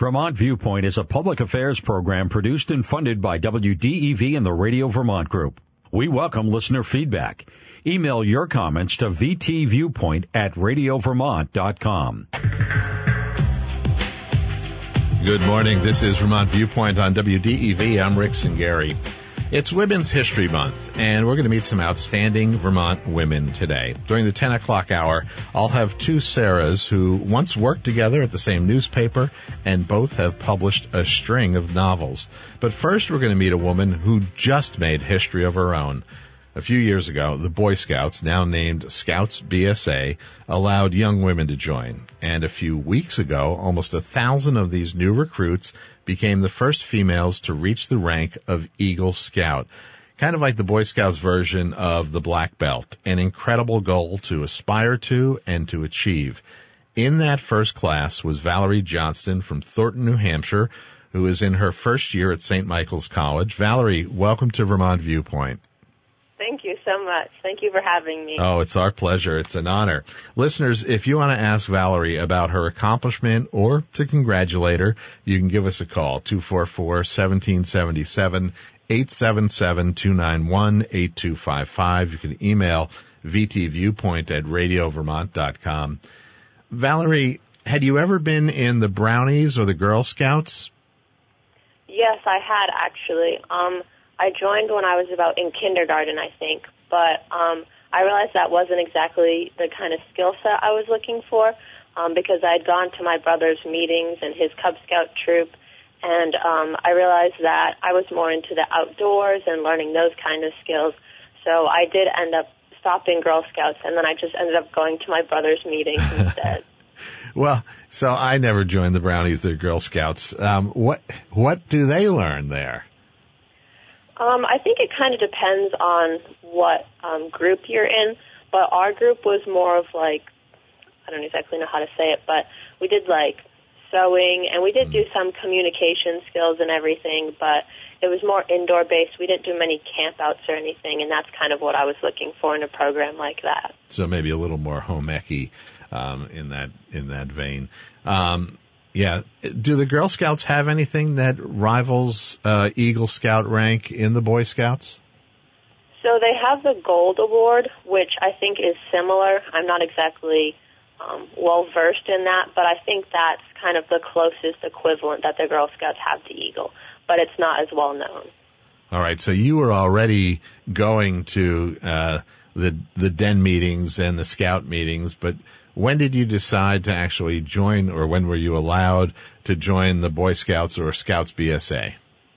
Vermont Viewpoint is a public affairs program produced and funded by WDEV and the Radio Vermont Group. We welcome listener feedback. Email your comments to vtviewpoint@radiovermont.com. Good morning. This is Vermont Viewpoint on WDEV. I'm Rick Singari. It's Women's History Month, and we're going to meet some outstanding Vermont women today. During the 10 o'clock hour, I'll have two Sarahs who once worked together at the same newspaper, and both have published a string of novels. But first, we're going to meet a woman who just made history of her own. A few years ago, the Boy Scouts, now named Scouts BSA, allowed young women to join. And a few weeks ago, almost 1,000 of these new recruits became the first females to reach the rank of Eagle Scout. Kind of like the Boy Scouts version of the Black Belt, an incredible goal to aspire to and to achieve. In that first class was Valerie Johnston from Thornton, New Hampshire, who is in her first year at St. Michael's College. Valerie, welcome to Vermont Viewpoint. Thank you so much. Thank you for having me. Oh, it's our pleasure. It's an honor. Listeners, if you want to ask Valerie about her accomplishment or to congratulate her, you can give us a call, 244-1777, 877-291-8255. You can email vtviewpoint@radiovermont.com. Valerie, had you ever been in the Brownies or the Girl Scouts? Yes, I had actually. I joined when I was about in kindergarten, I think, but I realized that wasn't exactly the kind of skill set I was looking for because I had gone to my brother's meetings and his Cub Scout troop, and I realized that I was more into the outdoors and learning those kind of skills. So I did end up stopping Girl Scouts, and then I just ended up going to my brother's meetings instead. Well, so I never joined the Brownies or Girl Scouts. What do they learn there? I think it kind of depends on what group you're in, but our group was more of like, I don't exactly know how to say it, but we did like sewing, and we did do some communication skills and everything, but it was more indoor-based. We didn't do many campouts or anything, and that's kind of what I was looking for in a program like that. So maybe a little more home eccy in that vein. Yeah. Do the Girl Scouts have anything that rivals Eagle Scout rank in the Boy Scouts? So they have the Gold Award, which I think is similar. I'm not exactly well-versed in that, but I think that's kind of the closest equivalent that the Girl Scouts have to Eagle, but it's not as well-known. All right. So you were already going to the den meetings and the Scout meetings, but when did you decide to actually join, or when were you allowed to join the Boy Scouts or Scouts BSA?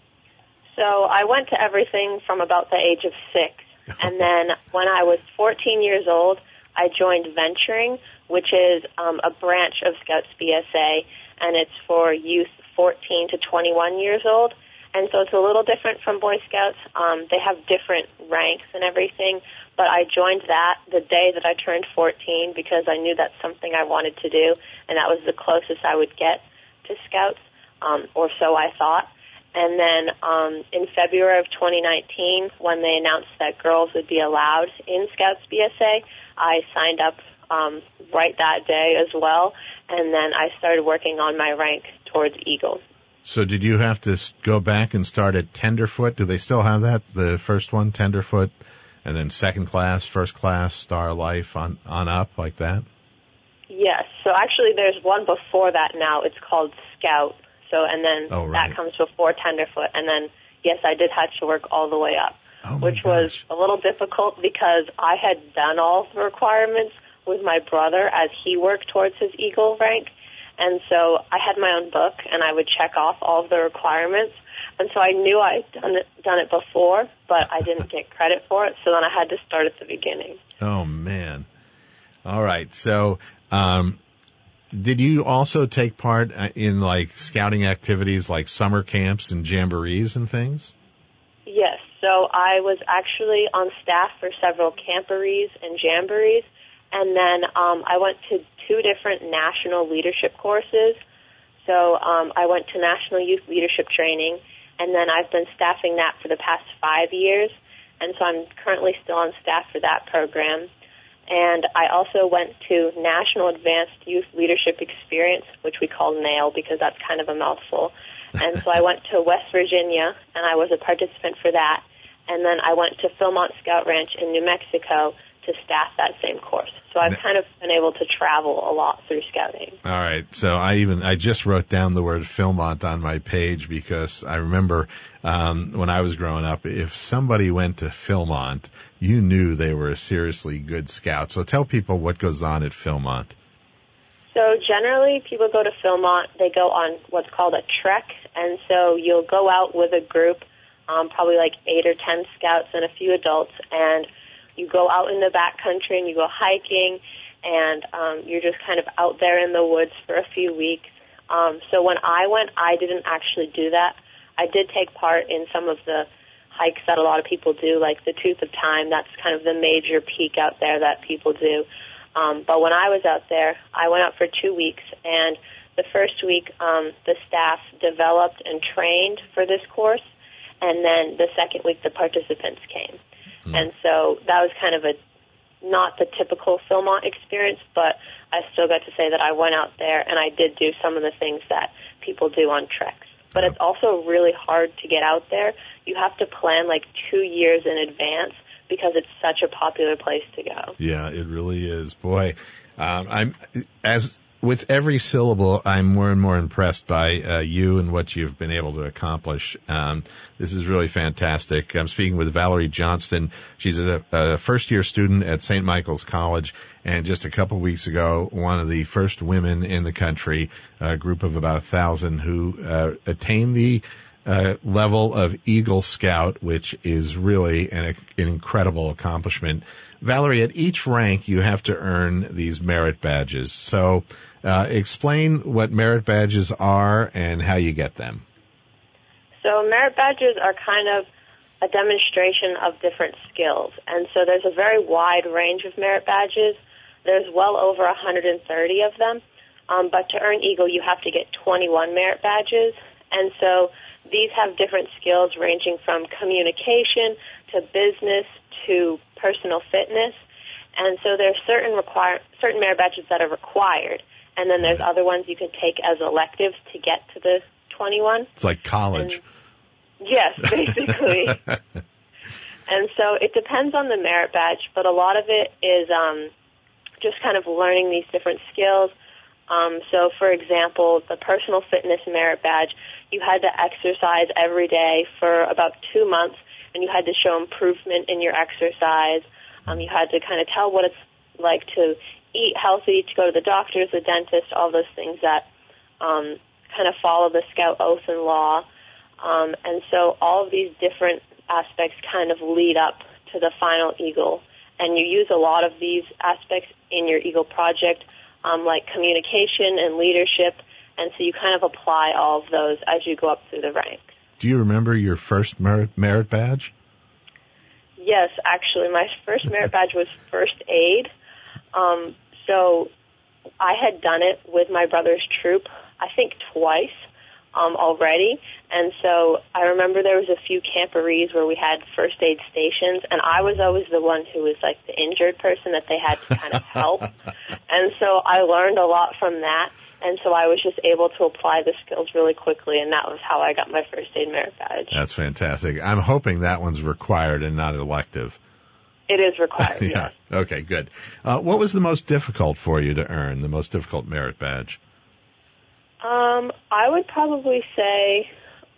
So I went to everything from about the age of 6. And then when I was 14 years old, I joined Venturing, which is a branch of Scouts BSA, and it's for youth 14 to 21 years old. And so it's a little different from Boy Scouts. They have different ranks and everything. But I joined that the day that I turned 14 because I knew that's something I wanted to do, and that was the closest I would get to Scouts, or so I thought. And then in February of 2019, when they announced that girls would be allowed in Scouts BSA, I signed up right that day as well, and then I started working on my rank towards Eagle. So did you have to go back and start at Tenderfoot? Do they still have that, the first one, Tenderfoot? And then second class, first class, Star Life, on up, like that? Yes. So actually there's one before that now. It's called Scout. So, and then right. That comes before Tenderfoot. And then, yes, I did have to work all the way up, which was a little difficult because I had done all the requirements with my brother as he worked towards his Eagle rank. And so I had my own book, and I would check off all of the requirements. And so I knew I'd done it before, but I didn't get credit for it, so then I had to start at the beginning. Oh, man. All right. So did you also take part in, like, scouting activities like summer camps and jamborees and things? Yes. So I was actually on staff for several camporees and jamborees, and then I went to 2 different national leadership courses. So I went to National Youth Leadership Training, and then I've been staffing that for the past 5 years, and so I'm currently still on staff for that program. And I also went to National Advanced Youth Leadership Experience, which we call NAIL because that's kind of a mouthful. And so I went to West Virginia, and I was a participant for that. And then I went to Philmont Scout Ranch in New Mexico to staff that same course. So I've kind of been able to travel a lot through scouting. All right. So I just wrote down the word Philmont on my page because I remember when I was growing up, if somebody went to Philmont, you knew they were a seriously good scout. So tell people what goes on at Philmont. So generally, people go to Philmont, they go on what's called a trek, and so you'll go out with a group, probably like 8 or 10 scouts and a few adults, and you go out in the backcountry and you go hiking, and you're just kind of out there in the woods for a few weeks. So when I went, I didn't actually do that. I did take part in some of the hikes that a lot of people do, like the Tooth of Time. That's kind of the major peak out there that people do. But when I was out there, I went out for 2 weeks, and the first week the staff developed and trained for this course, and then the second week the participants came. And so that was kind of not the typical Philmont experience, but I still got to say that I went out there and I did do some of the things that people do on treks. But it's also really hard to get out there. You have to plan like 2 years in advance because it's such a popular place to go. Yeah, it really is. Boy, with every syllable, I'm more and more impressed by you and what you've been able to accomplish. This is really fantastic. I'm speaking with Valerie Johnston. She's a first-year student at St. Michael's College, and just a couple weeks ago, one of the first women in the country, a group of about 1,000 who attained the level of Eagle Scout, which is really an incredible accomplishment. Valerie, at each rank, you have to earn these merit badges. So explain what merit badges are and how you get them. So merit badges are kind of a demonstration of different skills. And so there's a very wide range of merit badges. There's well over 130 of them. But to earn Eagle, you have to get 21 merit badges. And so these have different skills ranging from communication to business to personal fitness. And so there's certain merit badges that are required, and then there's other ones you can take as electives to get to the 21. It's like college. Yes, basically. And so it depends on the merit badge, but a lot of it is just kind of learning these different skills. So, for example, the personal fitness merit badge, you had to exercise every day for about 2 months, and you had to show improvement in your exercise. You had to kind of tell what it's like to eat healthy, to go to the doctors, the dentist, all those things that kind of follow the Scout oath and law. And so all of these different aspects kind of lead up to the final Eagle. And you use a lot of these aspects in your Eagle project, like communication and leadership. And so you kind of apply all of those as you go up through the ranks. Do you remember your first merit badge? Yes, actually, my first merit badge was first aid. So I had done it with my brother's troop, I think twice already. And so I remember there was a few camporees where we had first aid stations, and I was always the one who was like the injured person that they had to kind of help. And so I learned a lot from that. And so I was just able to apply the skills really quickly, and that was how I got my first aid merit badge. That's fantastic. I'm hoping that one's required and not elective. It is required, yeah. Yes. Okay, good. What was the most difficult for you to earn, the most difficult merit badge? I would probably say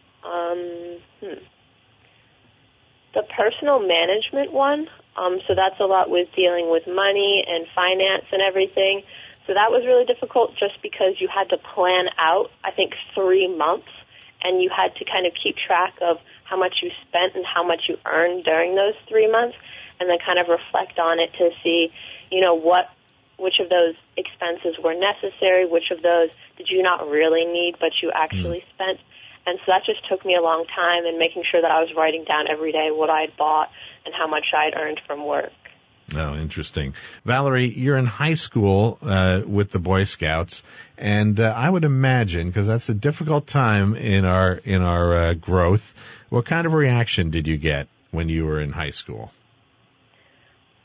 the personal management one. So that's a lot with dealing with money and finance and everything. So that was really difficult just because you had to plan out, I think, 3 months, and you had to kind of keep track of how much you spent and how much you earned during those 3 months, and then kind of reflect on it to see, which of those expenses were necessary, which of those did you not really need but you actually spent. And so that just took me a long time, and making sure that I was writing down every day what I had bought and how much I had earned from work. Oh, interesting. Valerie, you're in high school with the Boy Scouts, and I would imagine, because that's a difficult time in our growth, what kind of reaction did you get when you were in high school?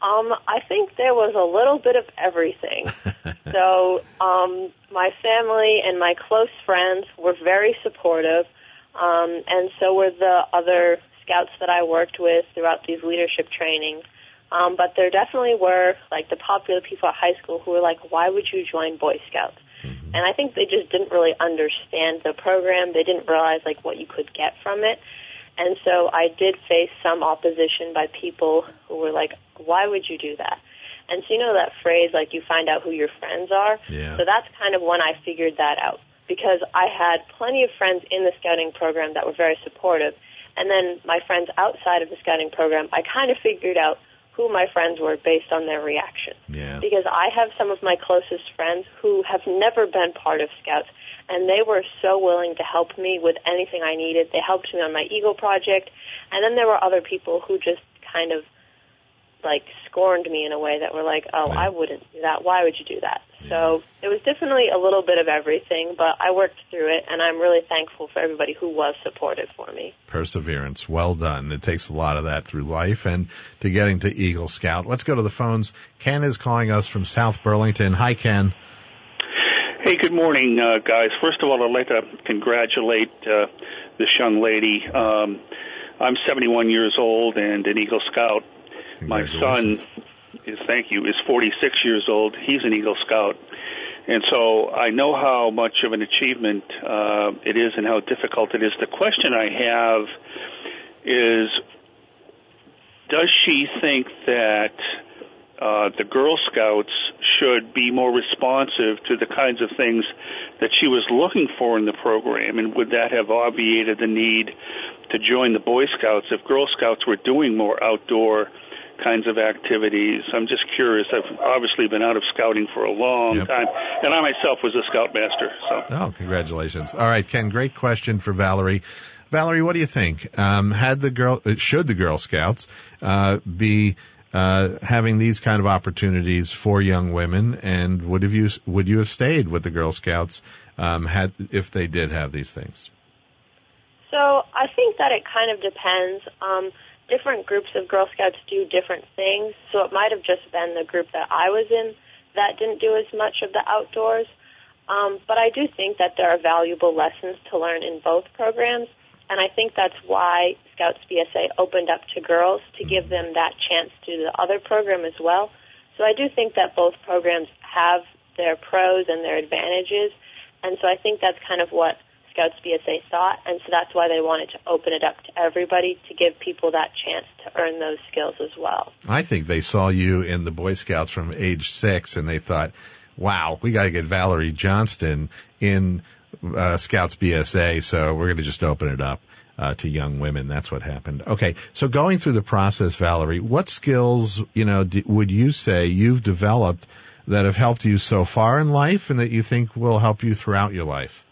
I think there was a little bit of everything. So my family and my close friends were very supportive, and so were the other scouts that I worked with throughout these leadership trainings. But there definitely were, like, the popular people at high school who were like, why would you join Boy Scouts? Mm-hmm. And I think they just didn't really understand the program. They didn't realize, like, what you could get from it. And so I did face some opposition by people who were like, why would you do that? And so you know that phrase, like, you find out who your friends are? Yeah. So that's kind of when I figured that out, because I had plenty of friends in the scouting program that were very supportive. And then my friends outside of the scouting program, I kind of figured out who my friends were based on their reaction. Yeah. Because I have some of my closest friends who have never been part of Scouts, and they were so willing to help me with anything I needed. They helped me on my Eagle project, and then there were other people who just kind of, like, scorned me in a way that were like, oh, Yeah. I wouldn't do that. Why would you do that? Yeah. So it was definitely a little bit of everything, but I worked through it, and I'm really thankful for everybody who was supportive for me. Perseverance. Well done. It takes a lot of that through life and to getting to Eagle Scout. Let's go to the phones. Ken is calling us from South Burlington. Hi, Ken. Hey, good morning, guys. First of all, I'd like to congratulate this young lady. I'm 71 years old and an Eagle Scout. My son is 46 years old. He's an Eagle Scout. And so I know how much of an achievement it is and how difficult it is. The question I have is, does she think that the Girl Scouts should be more responsive to the kinds of things that she was looking for in the program, and would that have obviated the need to join the Boy Scouts if Girl Scouts were doing more outdoor kinds of activities? I'm just curious. I've obviously been out of scouting for a long time, and I myself was a Scoutmaster. So. Oh, congratulations. All right, Ken, great question for Valerie. Valerie, what do you think? Should the Girl Scouts be having these kind of opportunities for young women, and would you have stayed with the Girl Scouts if they did have these things? So I think that it kind of depends. Different groups of Girl Scouts do different things, so it might have just been the group that I was in that didn't do as much of the outdoors. But I do think that there are valuable lessons to learn in both programs, and I think that's why Scouts BSA opened up to girls, to give them that chance to the other program as well. So I do think that both programs have their pros and their advantages, and so I think that's kind of what Scouts BSA thought, and so that's why they wanted to open it up to everybody, to give people that chance to earn those skills as well. I think they saw you in the Boy Scouts from age 6, and they thought, wow, we got to get Valerie Johnston in Scouts BSA, so we're going to just open it up to young women. That's what happened. Okay, so going through the process, Valerie, what skills, would you say you've developed that have helped you so far in life and that you think will help you throughout your life?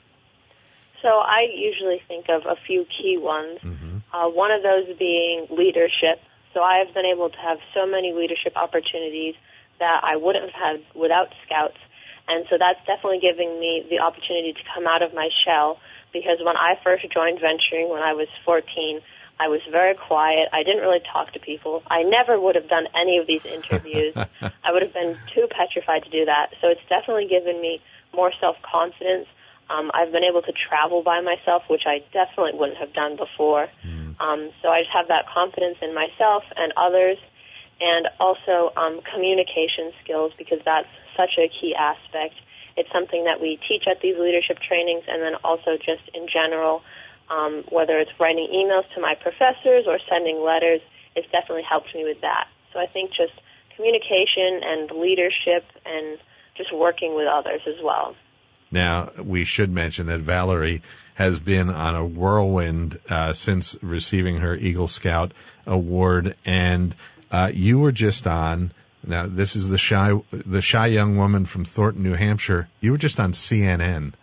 So I usually think of a few key ones. Mm-hmm. One of those being leadership. So I have been able to have so many leadership opportunities that I wouldn't have had without Scouts. And so that's definitely giving me the opportunity to come out of my shell, because when I first joined venturing when I was 14, I was very quiet. I didn't really talk to people. I never would have done any of these interviews. I would have been too petrified to do that. So it's definitely given me more self-confidence. I've been able to travel by myself, which I definitely wouldn't have done before. So I just have that confidence in myself and others, and also communication skills, because that's such a key aspect. It's something that we teach at these leadership trainings, and then also just in general, whether it's writing emails to my professors or sending letters, it's definitely helped me with that. So I think just communication and leadership and just working with others as well. Now, we should mention that Valerie has been on a whirlwind since receiving her Eagle Scout award, and you were just on. Now, this is the shy young woman from Thornton, New Hampshire. You were just on CNN.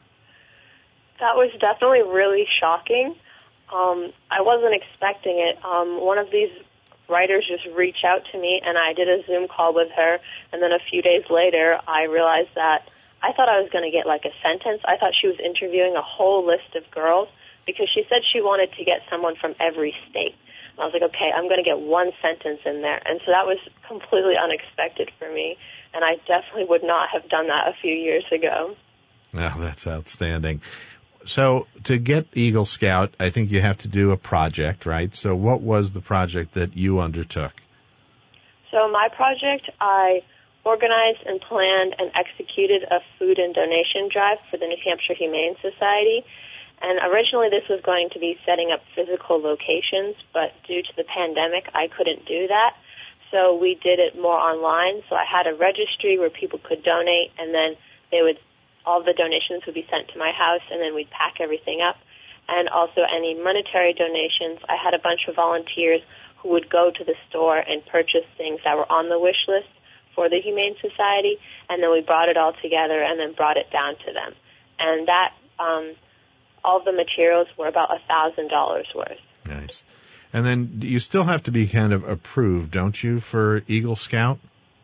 That was definitely really shocking. I wasn't expecting it. One of these writers just reached out to me, and I did a Zoom call with her, and then a few days later, I realized that I thought I was going to get like a sentence. I thought she was interviewing a whole list of girls, because she said she wanted to get someone from every state. And I was like, okay, I'm going to get one sentence in there. And so that was completely unexpected for me, and I definitely would not have done that a few years ago. Oh, that's outstanding. So to get Eagle Scout, I think you have to do a project, right? So what was the project that you undertook? So my project, I organized and planned and executed a food and donation drive for the New Hampshire Humane Society. And originally this was going to be setting up physical locations, but due to the pandemic, I couldn't do that. So we did it more online. So I had a registry where people could donate, and then all the donations would be sent to my house, and then we'd pack everything up. And also any monetary donations, I had a bunch of volunteers who would go to the store and purchase things that were on the wish list for the Humane Society, and then we brought it all together and then brought it down to them. And that, all the materials were about $1,000 worth. Nice. And then you still have to be kind of approved, don't you, for Eagle Scout?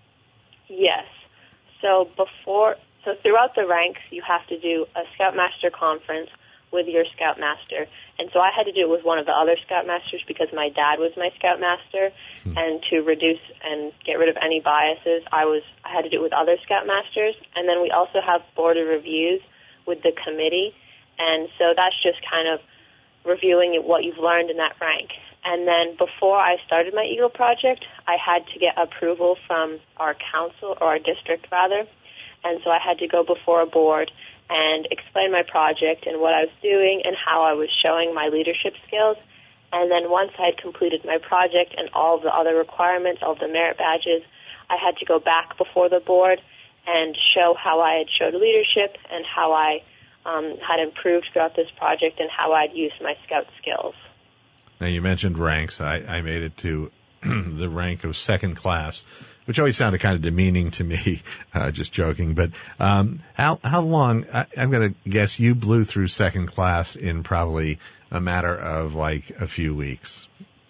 Yes. So throughout the ranks, you have to do a Scoutmaster conference with your Scoutmaster. And so I had to do it with one of the other Scoutmasters because my dad was my Scoutmaster. And to reduce and get rid of any biases, I had to do it with other Scoutmasters. And then we also have board of reviews with the committee. And so that's just kind of reviewing what you've learned in that rank. And then before I started my Eagle project, I had to get approval from our council, or our district rather. And so I had to go before a board and explain my project and what I was doing and how I was showing my leadership skills. And then once I had completed my project and all of the other requirements, all of the merit badges, I had to go back before the board and show how I had showed leadership and how I had improved throughout this project and how I'd used my Scout skills. Now, you mentioned ranks. I made it to the rank of second class, which always sounded kind of demeaning to me, just joking. But how long, I'm going to guess you blew through second class in probably a matter of like a few weeks.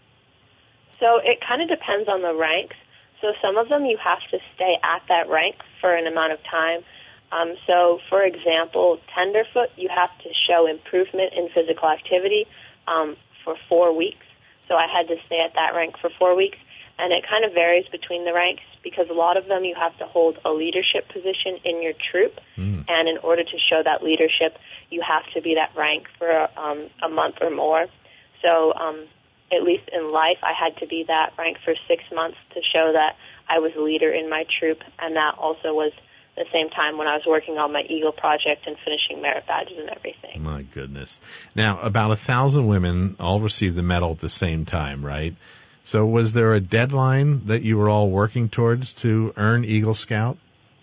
So it kind of depends on the ranks. So some of them you have to stay at that rank for an amount of time. So, for example, tenderfoot, you have to show improvement in physical activity for 4 weeks. So I had to stay at that rank for 4 weeks. And it kind of varies between the ranks because a lot of them you have to hold a leadership position in your troop. And in order to show that leadership, you have to be that rank for a month or more. So at least in life, I had to be that rank for 6 months to show that I was a leader in my troop. And that also was the same time when I was working on my Eagle project and finishing merit badges and everything. My goodness. Now, about 1,000 women all received the medal at the same time, right? So was there a deadline that you were all working towards to earn Eagle Scout?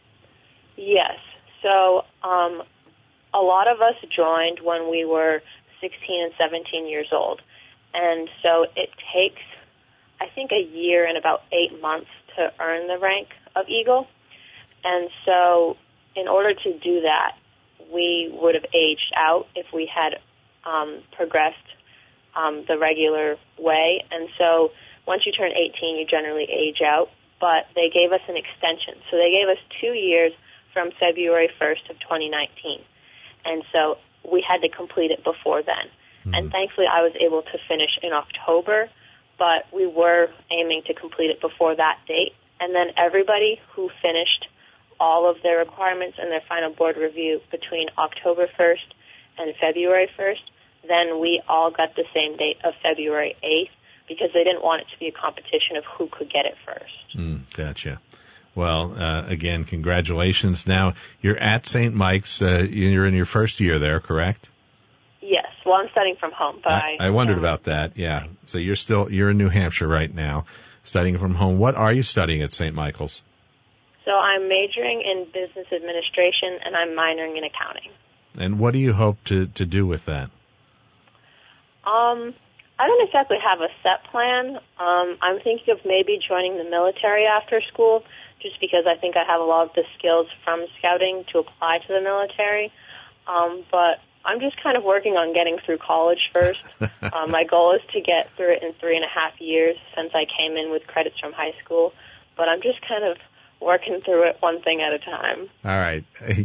Yes. So a lot of us joined when we were 16 and 17 years old. And so it takes, I think, a year and about 8 months to earn the rank of Eagle. And so in order to do that, we would have aged out if we had progressed the regular way. And so once you turn 18, you generally age out. But they gave us an extension. So they gave us 2 years from February 1st of 2019. And so we had to complete it before then. And thankfully I was able to finish in October, but we were aiming to complete it before that date. And then everybody who finished all of their requirements and their final board review between October 1st and February 1st, then we all got the same date of February 8th because they didn't want it to be a competition of who could get it first. Gotcha. Well, again, congratulations. Now, you're at St. Mike's. You're in your first year there, correct? Yes. Well, I'm studying from home, but I wondered about that, yeah. So you're in New Hampshire right now, studying from home. What are you studying at St. Michael's? So I'm majoring in business administration, and I'm minoring in accounting. And what do you hope to do with that? I don't exactly have a set plan. I'm thinking of maybe joining the military after school, just because I think I have a lot of the skills from scouting to apply to the military. But I'm just kind of working on getting through college first. My goal is to get through it in 3.5 years since I came in with credits from high school. But I'm just kind of working through it one thing at a time. All right.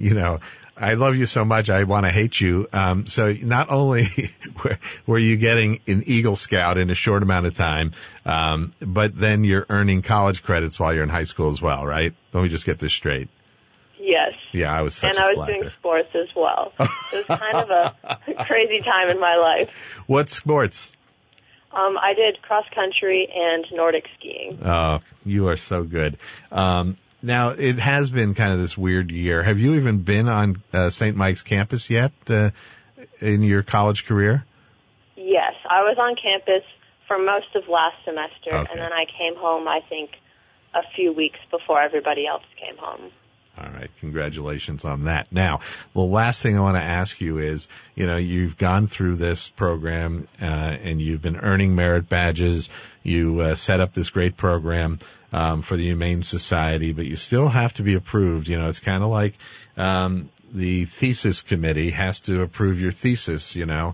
I love you so much, I want to hate you. So not only were you getting an Eagle Scout in a short amount of time, but then you're earning college credits while you're in high school as well, right? Let me just get this straight. Yes. Yeah, I was such and a I was slacker. doing sports as well. It was kind of a crazy time in my life. What sports? I did cross country and Nordic skiing. Oh, you are so good. Now, it has been kind of this weird year. Have you even been on St. Mike's campus yet in your college career? Yes, I was on campus for most of last semester, Okay. and then I came home, I think, a few weeks before everybody else came home. All right. Congratulations on that. Now, the last thing I want to ask you is, you've gone through this program, and you've been earning merit badges. You set up this great program for the Humane Society, but you still have to be approved. It's kind of like the thesis committee has to approve your thesis,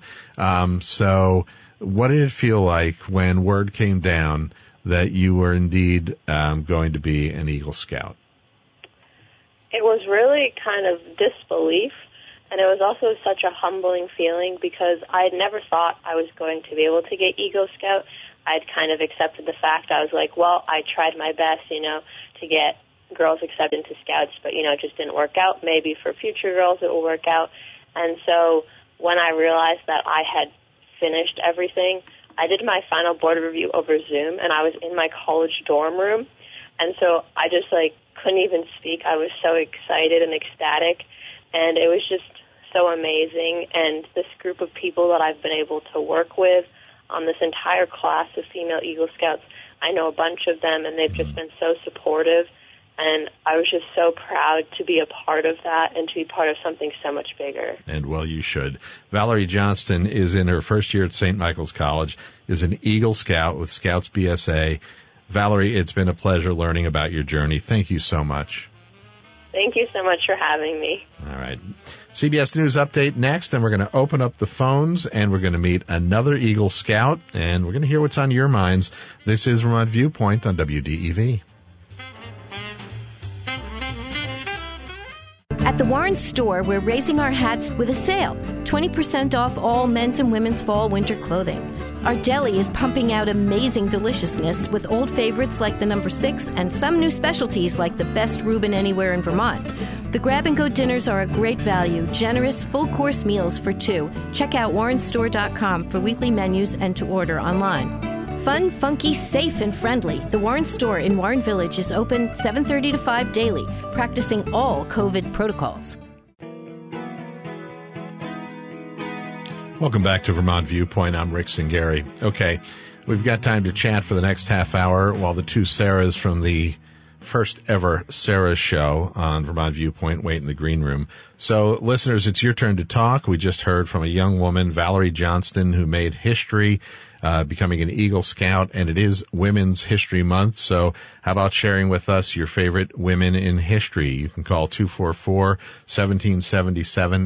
So what did it feel like when word came down that you were indeed going to be an Eagle Scout? It was really kind of disbelief, and it was also such a humbling feeling because I had never thought I was going to be able to get Eagle Scout. I'd kind of accepted the fact. I was like, well, I tried my best, to get girls accepted into Scouts, but, it just didn't work out. Maybe for future girls it will work out. And so when I realized that I had finished everything, I did my final board review over Zoom, and I was in my college dorm room. And so I just, couldn't even speak. I was so excited and ecstatic, and it was just so amazing. And this group of people that I've been able to work with on this entire class of female Eagle Scouts, I know a bunch of them, and they've just been so supportive. And I was just so proud to be a part of that and to be part of something so much bigger. And, well, you should. Valerie Johnston is in her first year at St. Michael's College, is an Eagle Scout with Scouts BSA. Valerie, it's been a pleasure learning about your journey. Thank you so much. Thank you so much for having me. All right. CBS News Update next, and we're going to open up the phones, and we're going to meet another Eagle Scout, and we're going to hear what's on your minds. This is Vermont Viewpoint on WDEV. At the Warren store, we're raising our hats with a sale. 20% off all men's and women's fall/winter clothing. Our deli is pumping out amazing deliciousness with old favorites like the No. 6 and some new specialties like the best Reuben anywhere in Vermont. The grab-and-go dinners are a great value, generous full-course meals for two. Check out warrenstore.com for weekly menus and to order online. Fun, funky, safe, and friendly. The Warren store in Warren Village is open 7:30 to 5 daily, practicing all COVID protocols. Welcome back to Vermont Viewpoint. I'm Rick Singari. Okay, we've got time to chat for the next half hour while the two Sarahs from the first ever Sarah show on Vermont Viewpoint wait in the green room. So, listeners, it's your turn to talk. We just heard from a young woman, Valerie Johnston, who made history becoming an Eagle Scout, and it is Women's History Month. So how about sharing with us your favorite women in history? You can call 244-1777,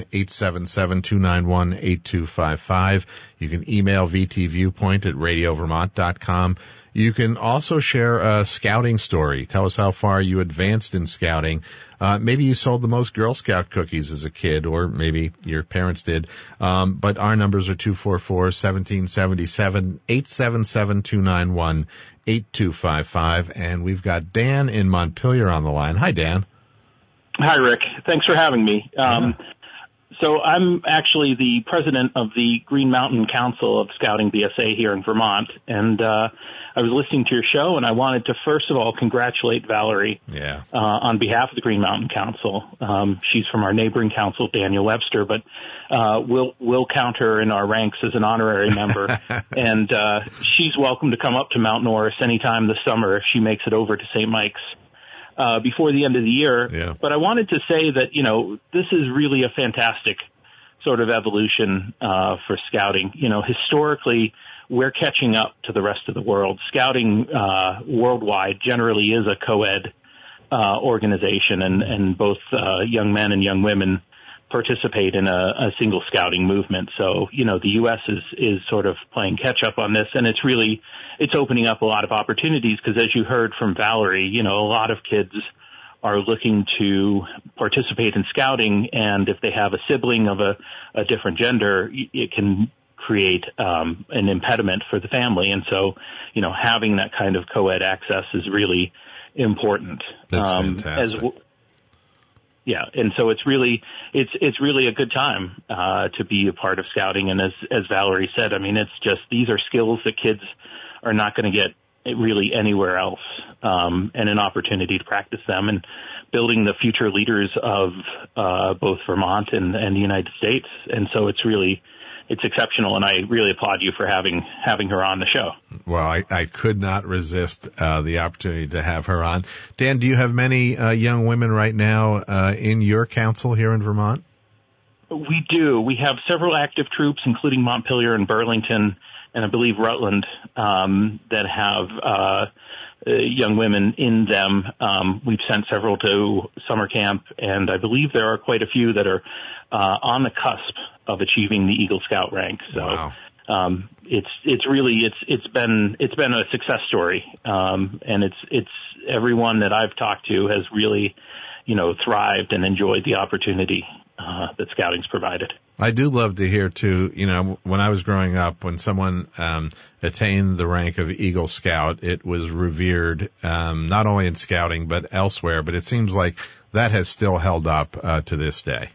877-291-8255. You can email vtviewpoint@radiovermont.com. You can also share a scouting story. Tell us how far you advanced in scouting. Maybe you sold the most Girl Scout cookies as a kid, or maybe your parents did. But our numbers are 244-1777, 877-291-8255. And we've got Dan in Montpelier on the line. Hi, Dan. Hi, Rick. Thanks for having me. So I'm actually the president of the Green Mountain Council of Scouting BSA here in Vermont, and I was listening to your show, and I wanted to first of all congratulate Valerie on behalf of the Green Mountain Council. She's from our neighboring council, Daniel Webster, but we'll count her in our ranks as an honorary member, and she's welcome to come up to Mount Norris anytime this summer if she makes it over to St. Mike's before the end of the year. Yeah. But I wanted to say that, this is really a fantastic sort of evolution for scouting. Historically, we're catching up to the rest of the world. Scouting worldwide generally is a co-ed organization, and both young men and young women participate in a single scouting movement. So, the U.S. is sort of playing catch-up on this, and it's opening up a lot of opportunities because, as you heard from Valerie, a lot of kids are looking to participate in scouting, and if they have a sibling of a different gender, it can create an impediment for the family. And so, having that kind of co-ed access is really important. That's fantastic. And so it's really a good time to be a part of scouting. And as Valerie said, I mean, it's just, these are skills that kids are not going to get really anywhere else, and an opportunity to practice them and building the future leaders of both Vermont and the United States. And so it's exceptional, and I really applaud you for having her on the show. Well, I could not resist the opportunity to have her on. Dan, do you have many young women right now in your council here in Vermont? We do. We have several active troops, including Montpelier and Burlington, and I believe Rutland, that have young women in them. We've sent several to summer camp, and I believe there are quite a few that are on the cusp of achieving the Eagle Scout rank. So, wow. It's been a success story, and it's everyone that I've talked to has really, thrived and enjoyed the opportunity that scouting's provided. I do love to hear too, when I was growing up, when someone attained the rank of Eagle Scout, it was revered, not only in scouting but elsewhere. But it seems like that has still held up to this day.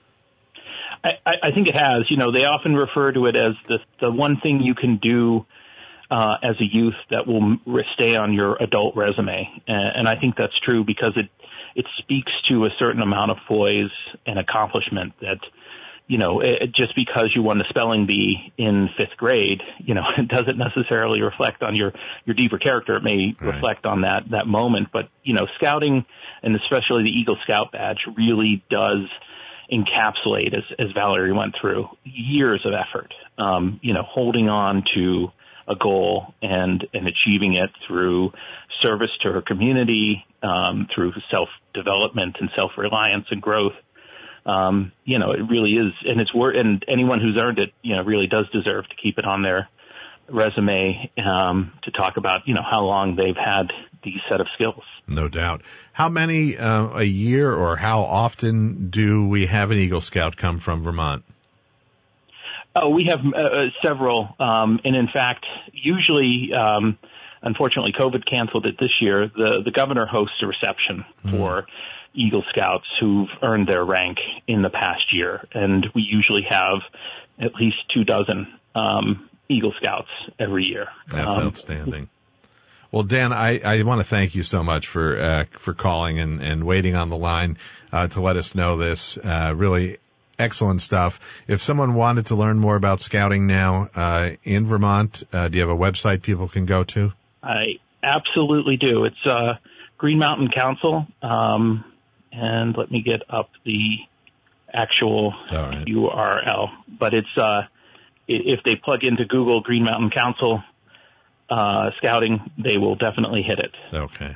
I think it has. They often refer to it as the one thing you can do as a youth that will stay on your adult resume. And I think that's true because it speaks to a certain amount of poise and accomplishment that, just because you won the spelling bee in 5th grade, it doesn't necessarily reflect on your deeper character. It may reflect on that moment. But, scouting, and especially the Eagle Scout badge, really does encapsulate, as Valerie went through, years of effort, holding on to a goal and achieving it through service to her community, through self-development and self-reliance and growth. It really is, and anyone who's earned it, really does deserve to keep it on their resume, to talk about, how long they've had these set of skills. No doubt. How many a year, or how often do we have an Eagle Scout come from Vermont? We have several, and in fact, usually, unfortunately, COVID canceled it this year. The governor hosts a reception for Eagle Scouts who've earned their rank in the past year, and we usually have at least 24 Eagle Scouts every year. That's outstanding. Well, Dan, I want to thank you so much for calling and waiting on the line to let us know this. Really excellent stuff. If someone wanted to learn more about scouting now in Vermont, do you have a website people can go to? I absolutely do. It's Green Mountain Council, and let me get up the actual URL. But it's if they plug into Google Green Mountain Council scouting, they will definitely hit it. Okay.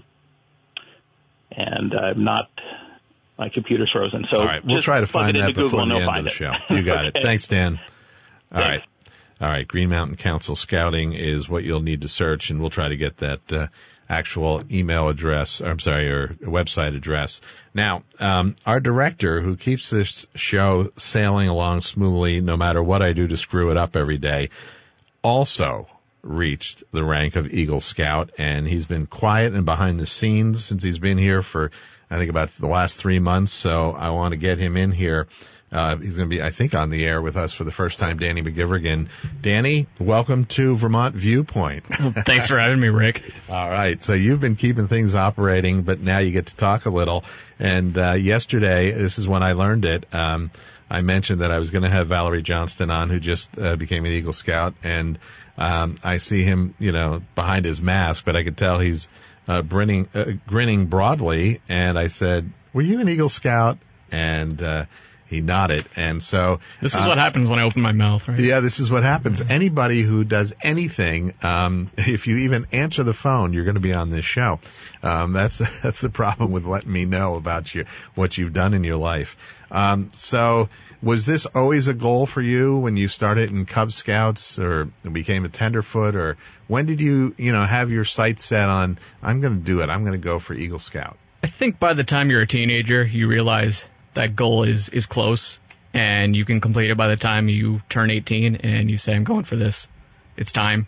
And I'm not, my computer's frozen. So all right, we'll try to find that before the end of the show. You got it. Thanks, Dan. All right. Green Mountain Council Scouting is what you'll need to search, and we'll try to get that actual email address, or website address. Now, our director, who keeps this show sailing along smoothly no matter what I do to screw it up every day, also reached the rank of Eagle Scout, and he's been quiet and behind the scenes since he's been here for, I think, about the last 3 months. So I want to get him in here. He's going to be, I think, on the air with us for the first time, Danny McGivrigan. Danny, welcome to Vermont Viewpoint. Thanks for having me, Rick. All right. So you've been keeping things operating, but now you get to talk a little. And yesterday, this is when I learned it, I mentioned that I was going to have Valerie Johnston on, who just became an Eagle Scout, and I see him, behind his mask, but I could tell he's grinning broadly. And I said, "Were you an Eagle Scout?" And he nodded. And so this is what happens when I open my mouth, right? Yeah, this is what happens. Anybody who does anything, if you even answer the phone, you're going to be on this show. That's the problem with letting me know about what you've done in your life. So was this always a goal for you when you started in Cub Scouts or became a tenderfoot, or when did you have your sights set on, I'm going to do it, I'm going to go for Eagle Scout? I think by the time you're a teenager, you realize that goal is close, and you can complete it by the time you turn 18 and you say, I'm going for this. It's time.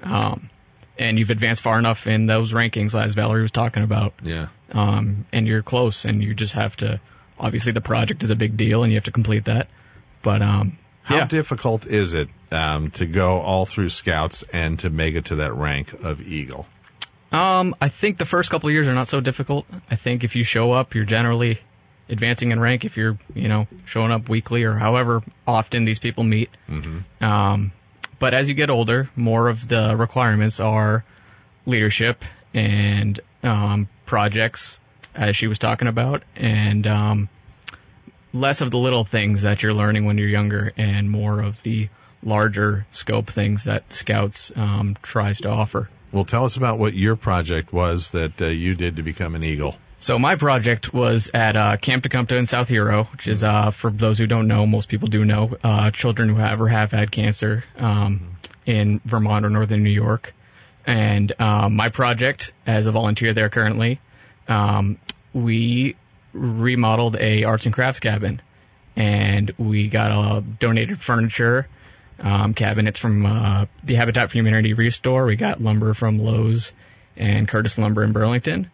And you've advanced far enough in those rankings, as Valerie was talking about. Yeah. And you're close, and you just have to, obviously the project is a big deal, and you have to complete that. But, how difficult is it to go all through Scouts and to make it to that rank of Eagle? I think the first couple of years are not so difficult. I think if you show up, you're generally advancing in rank if you're, showing up weekly or however often these people meet. Mm-hmm. But as you get older, more of the requirements are leadership and projects, as she was talking about, and less of the little things that you're learning when you're younger and more of the larger scope things that Scouts tries to offer. Well, tell us about what your project was that you did to become an Eagle. So my project was at Camp Tecumseh in South Hero, which is, for those who don't know, most people do know, children who have or have had cancer in Vermont or northern New York. And my project, as a volunteer there currently, we remodeled a arts and crafts cabin. And we got donated furniture, cabinets from the Habitat for Humanity Restore. We got lumber from Lowe's and Curtis Lumber in Burlington.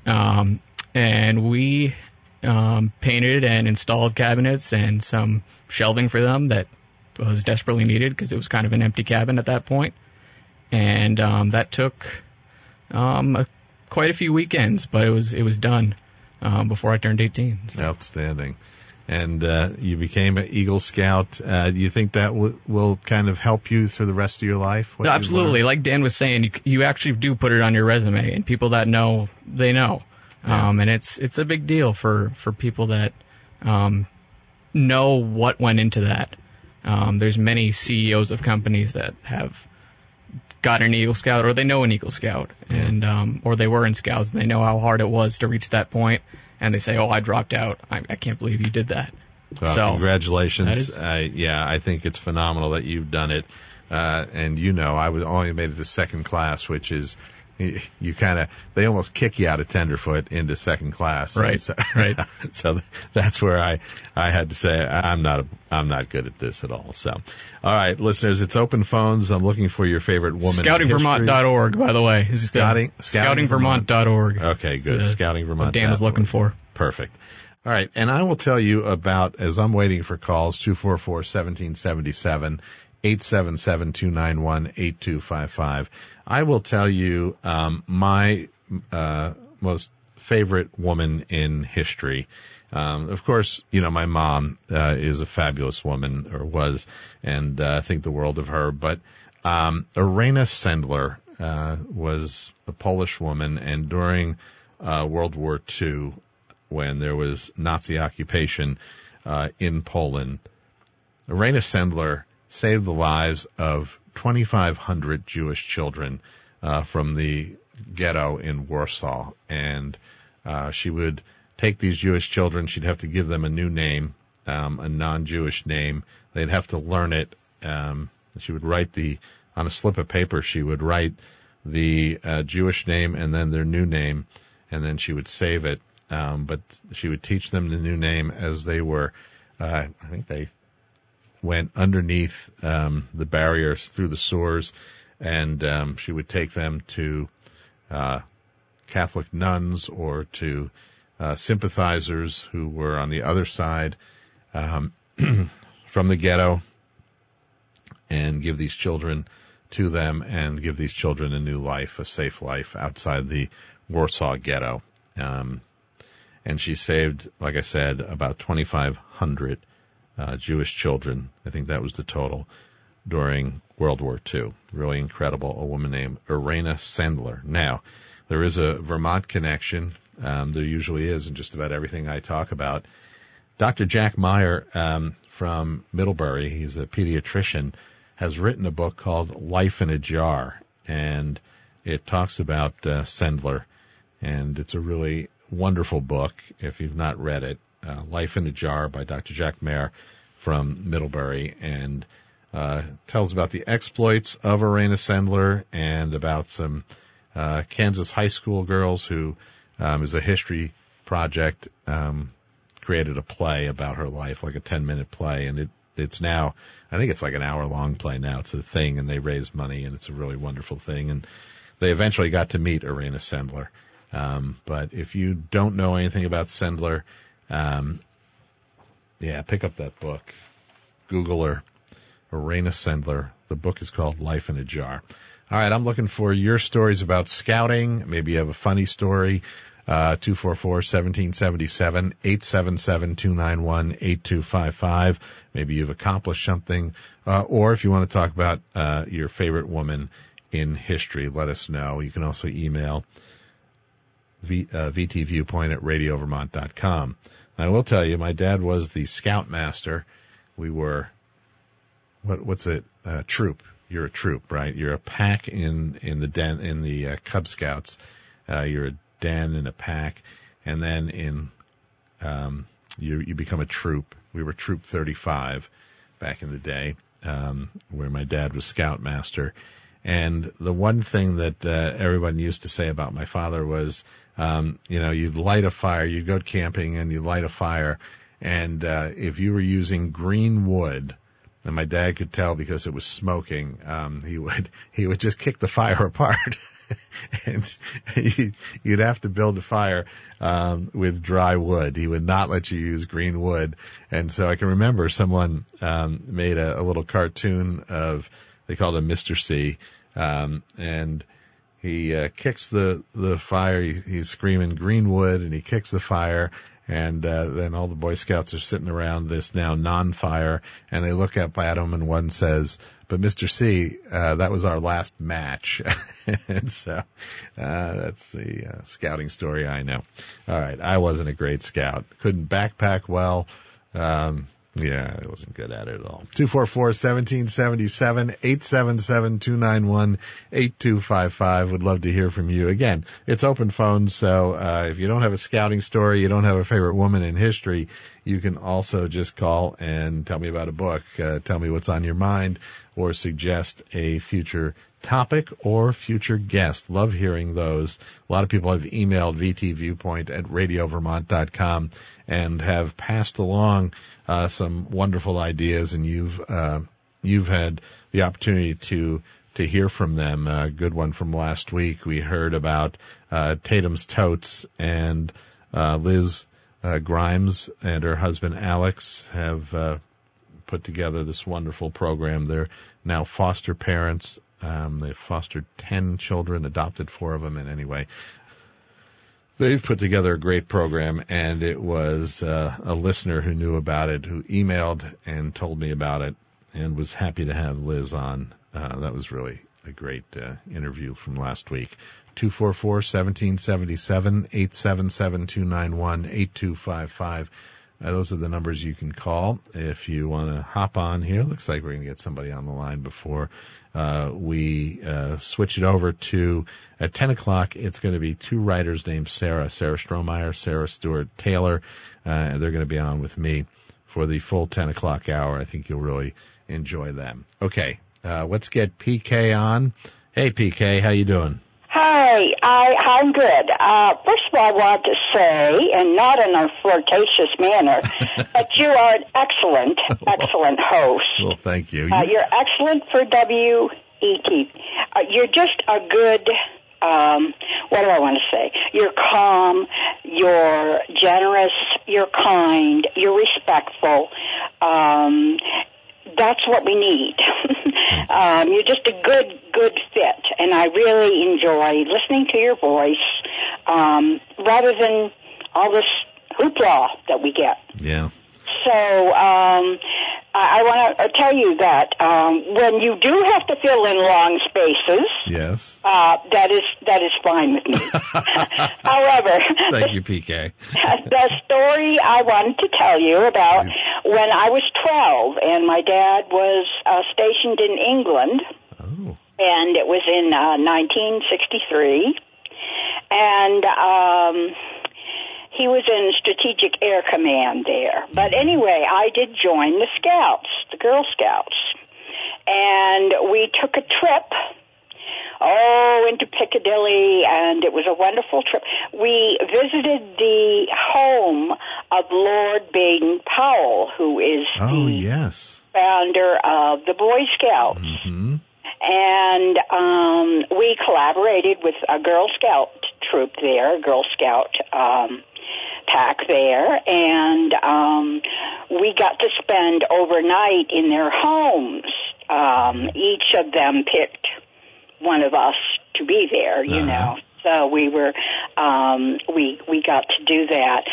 And we painted and installed cabinets and some shelving for them that was desperately needed because it was kind of an empty cabin at that point. And that took quite a few weekends, but it was done before I turned 18. So. Outstanding. And you became an Eagle Scout. Do you think that will kind of help you through the rest of your life? No, absolutely. Like Dan was saying, you actually do put it on your resume, and people that know, they know. Yeah. And it's a big deal for people that know what went into that. There's many CEOs of companies that have got an Eagle Scout, or they know an Eagle Scout, and or they were in Scouts, and they know how hard it was to reach that point, and they say, "Oh, I dropped out. I can't believe you did that." Well, so congratulations! I think it's phenomenal that you've done it, and I only made it to second class, which is. They almost kick you out of tenderfoot into second class. Right. So, right. So that's where I had to say I'm not good at this at all. So, all right, listeners, it's open phones. I'm looking for your favorite woman. ScoutingVermont.org, by the way. Scoutingvermont.org. Okay, good. ScoutingVermont. What Dan was looking for. Perfect. All right, and I will tell you about, as I'm waiting for calls, 244-1777. 877-291-8255. I will tell you my most favorite woman in history. Of course, my mom is a fabulous woman, or was, and I think the world of her. But Irena Sendler was a Polish woman, and during World War II, when there was Nazi occupation in Poland, Irena Sendler saved the lives of 2,500 Jewish children from the ghetto in Warsaw. And she would take these Jewish children. She'd have to give them a new name, a non-Jewish name. They'd have to learn it. She would write on a slip of paper, she would write the Jewish name and then their new name, and then she would save it. But she would teach them the new name as they were, I think they went underneath the barriers through the sewers, and she would take them to Catholic nuns or to sympathizers who were on the other side from the ghetto, and give these children to them and give these children a new life, a safe life outside the Warsaw ghetto. And she saved, like I said, about 2,500 Jewish children. I think that was the total during World War II. Really incredible. A woman named Irena Sendler. Now, there is a Vermont connection. There usually is in just about everything I talk about. Dr. Jack Meyer from Middlebury, he's a pediatrician, has written a book called Life in a Jar, and it talks about Sendler, and it's a really wonderful book if you've not read it. Life in a Jar by Dr. Jack Meyer from Middlebury, and tells about the exploits of Irena Sendler and about some Kansas high school girls who is a history project created a play about her life, like a 10-minute play, and it's now, I think it's like an hour-long play now. It's a thing, and they raise money, and it's a really wonderful thing. And they eventually got to meet Irena Sendler. But if you don't know anything about Sendler, pick up that book. Google her, Irena Sendler. The book is called Life in a Jar. All right, I'm looking for your stories about scouting. Maybe you have a funny story. 244-1777, 877-291-8255. Maybe you've accomplished something. Or if you want to talk about your favorite woman in history, let us know. You can also email vtviewpoint@radiovermont.com. I will tell you, my dad was the scoutmaster. We were, what's it? Troop. You're a troop, right? You're a pack in the Cub Scouts. You're a den in a pack, and then you become a troop. We were Troop 35 back in the day, where my dad was scoutmaster. And the one thing that everyone used to say about my father was, you'd light a fire, you'd go camping and you'd light a fire, and if you were using green wood, and my dad could tell because it was smoking, he would just kick the fire apart. And you'd have to build a fire with dry wood. He would not let you use green wood. And so I can remember someone made a little cartoon of, they called him Mr. C, and he kicks the fire. He's screaming green wood, and he kicks the fire. And then all the Boy Scouts are sitting around this now non-fire, and they look up at him, and one says, "But Mr. C, that was our last match." And so that's the scouting story I know. All right, I wasn't a great scout. Couldn't backpack well. I wasn't good at it at all. 244-1777, 877-291-8255. Would love to hear from you. Again, it's open phone, so if you don't have a scouting story, you don't have a favorite woman in history, you can also just call and tell me about a book, tell me what's on your mind, or suggest a future topic or future guest. Love hearing those. A lot of people have emailed vtviewpoint@radiovermont.com and have passed along some wonderful ideas, and you've had the opportunity to hear from them. A good one from last week. We heard about Tatum's Totes, and Liz Grimes and her husband Alex have put together this wonderful program. They're now foster parents. They've fostered 10 children, adopted 4 of them, and anyway, they've put together a great program, and it was a listener who knew about it, who emailed and told me about it, and was happy to have Liz on. That was really a great interview from last week. 244-1777, 877-291-8255. Those are the numbers you can call if you want to hop on here. Looks like we're going to get somebody on the line before we switch it over to, at 10 o'clock, it's going to be 2 writers named Sarah Strohmeyer, Sarah Stewart Taylor, and they're going to be on with me for the full 10 o'clock hour. I think you'll really enjoy them. Okay, let's get PK on. Hey, PK, how you doing? Hi, I'm good. First of all, I want to say, and not in a flirtatious manner, that you are an excellent host. Well, thank you. You're excellent for WET. You're just a good, what do I want to say? You're calm, you're generous, you're kind, you're respectful. That's what we need. You're just a good fit, and I really enjoy listening to your voice rather than all this hoopla that we get. Yeah. So I want to tell you that when you do have to fill in long spaces, yes, that is fine with me. However, thank you, PK. The story I wanted to tell you about when I was 12 and my dad was stationed in England, and it was in 1963, and he was in Strategic Air Command there. But anyway, I did join the Scouts, the Girl Scouts. And we took a trip into Piccadilly, and it was a wonderful trip. We visited the home of Lord Baden-Powell, who is yes, founder of the Boy Scouts. Mm-hmm. And we collaborated with a Girl Scout troop there, a Girl Scout pack there, and we got to spend overnight in their homes. Each of them picked one of us to be there, you know. So we were, we got to do that.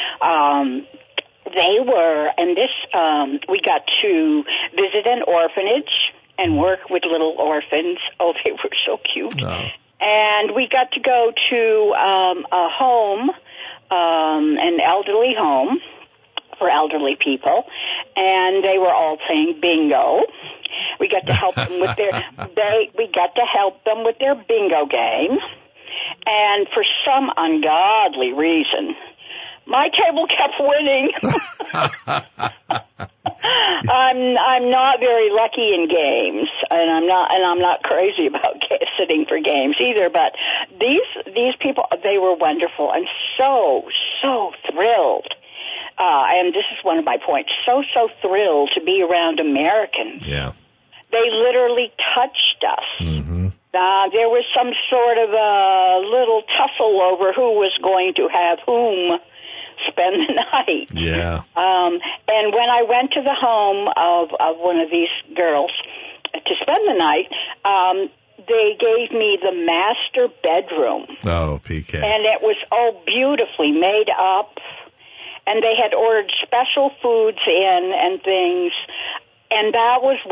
We got to visit an orphanage and work with little orphans. Oh, they were so cute. Oh. And we got to go to a home, an elderly home for elderly people, and they were all playing bingo. We got to help them with their bingo game. And for some ungodly reason, my table kept winning. I'm not very lucky in games, and I'm not crazy about sitting for games either. But these people, they were wonderful and so thrilled. And this is one of my points. So thrilled to be around Americans. Yeah, they literally touched us. Mm-hmm. There was some sort of a little tussle over who was going to have whom spend the night. Yeah. And when I went to the home of one of these girls to spend the night, they gave me the master bedroom. Oh, PK. And it was beautifully made up. And they had ordered special foods in and things. And that was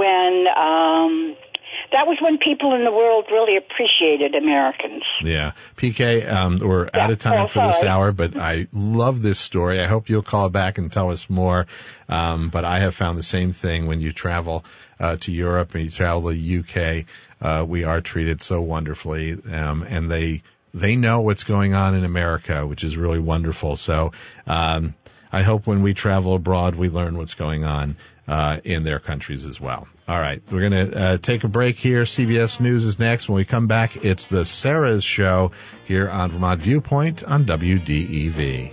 when people in the world really appreciated Americans. Yeah. PK, we're out of time for this hour, but I love this story. I hope you'll call back and tell us more. But I have found the same thing when you travel to Europe and you travel to the UK. We are treated so wonderfully, and they know what's going on in America, which is really wonderful. So I hope when we travel abroad, we learn what's going on in their countries as well. All right, we're going to take a break here. CBS News is next. When we come back, it's the Sarah's Show here on Vermont Viewpoint on WDEV.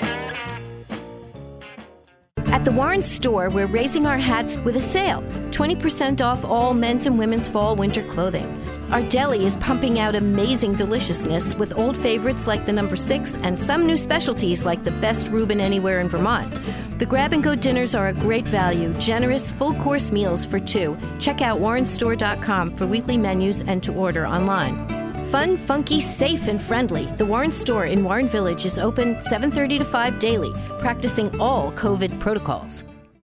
At the Warren store, we're raising our hats with a sale. 20% off all men's and women's fall winter clothing. Our deli is pumping out amazing deliciousness with old favorites like the number 6 and some new specialties like the best Reuben anywhere in Vermont. The grab-and-go dinners are a great value, generous full-course meals for 2. Check out warrenstore.com for weekly menus and to order online. Fun, funky, safe, and friendly. The Warren store in Warren Village is open 7:30 to 5 daily, practicing all COVID protocols.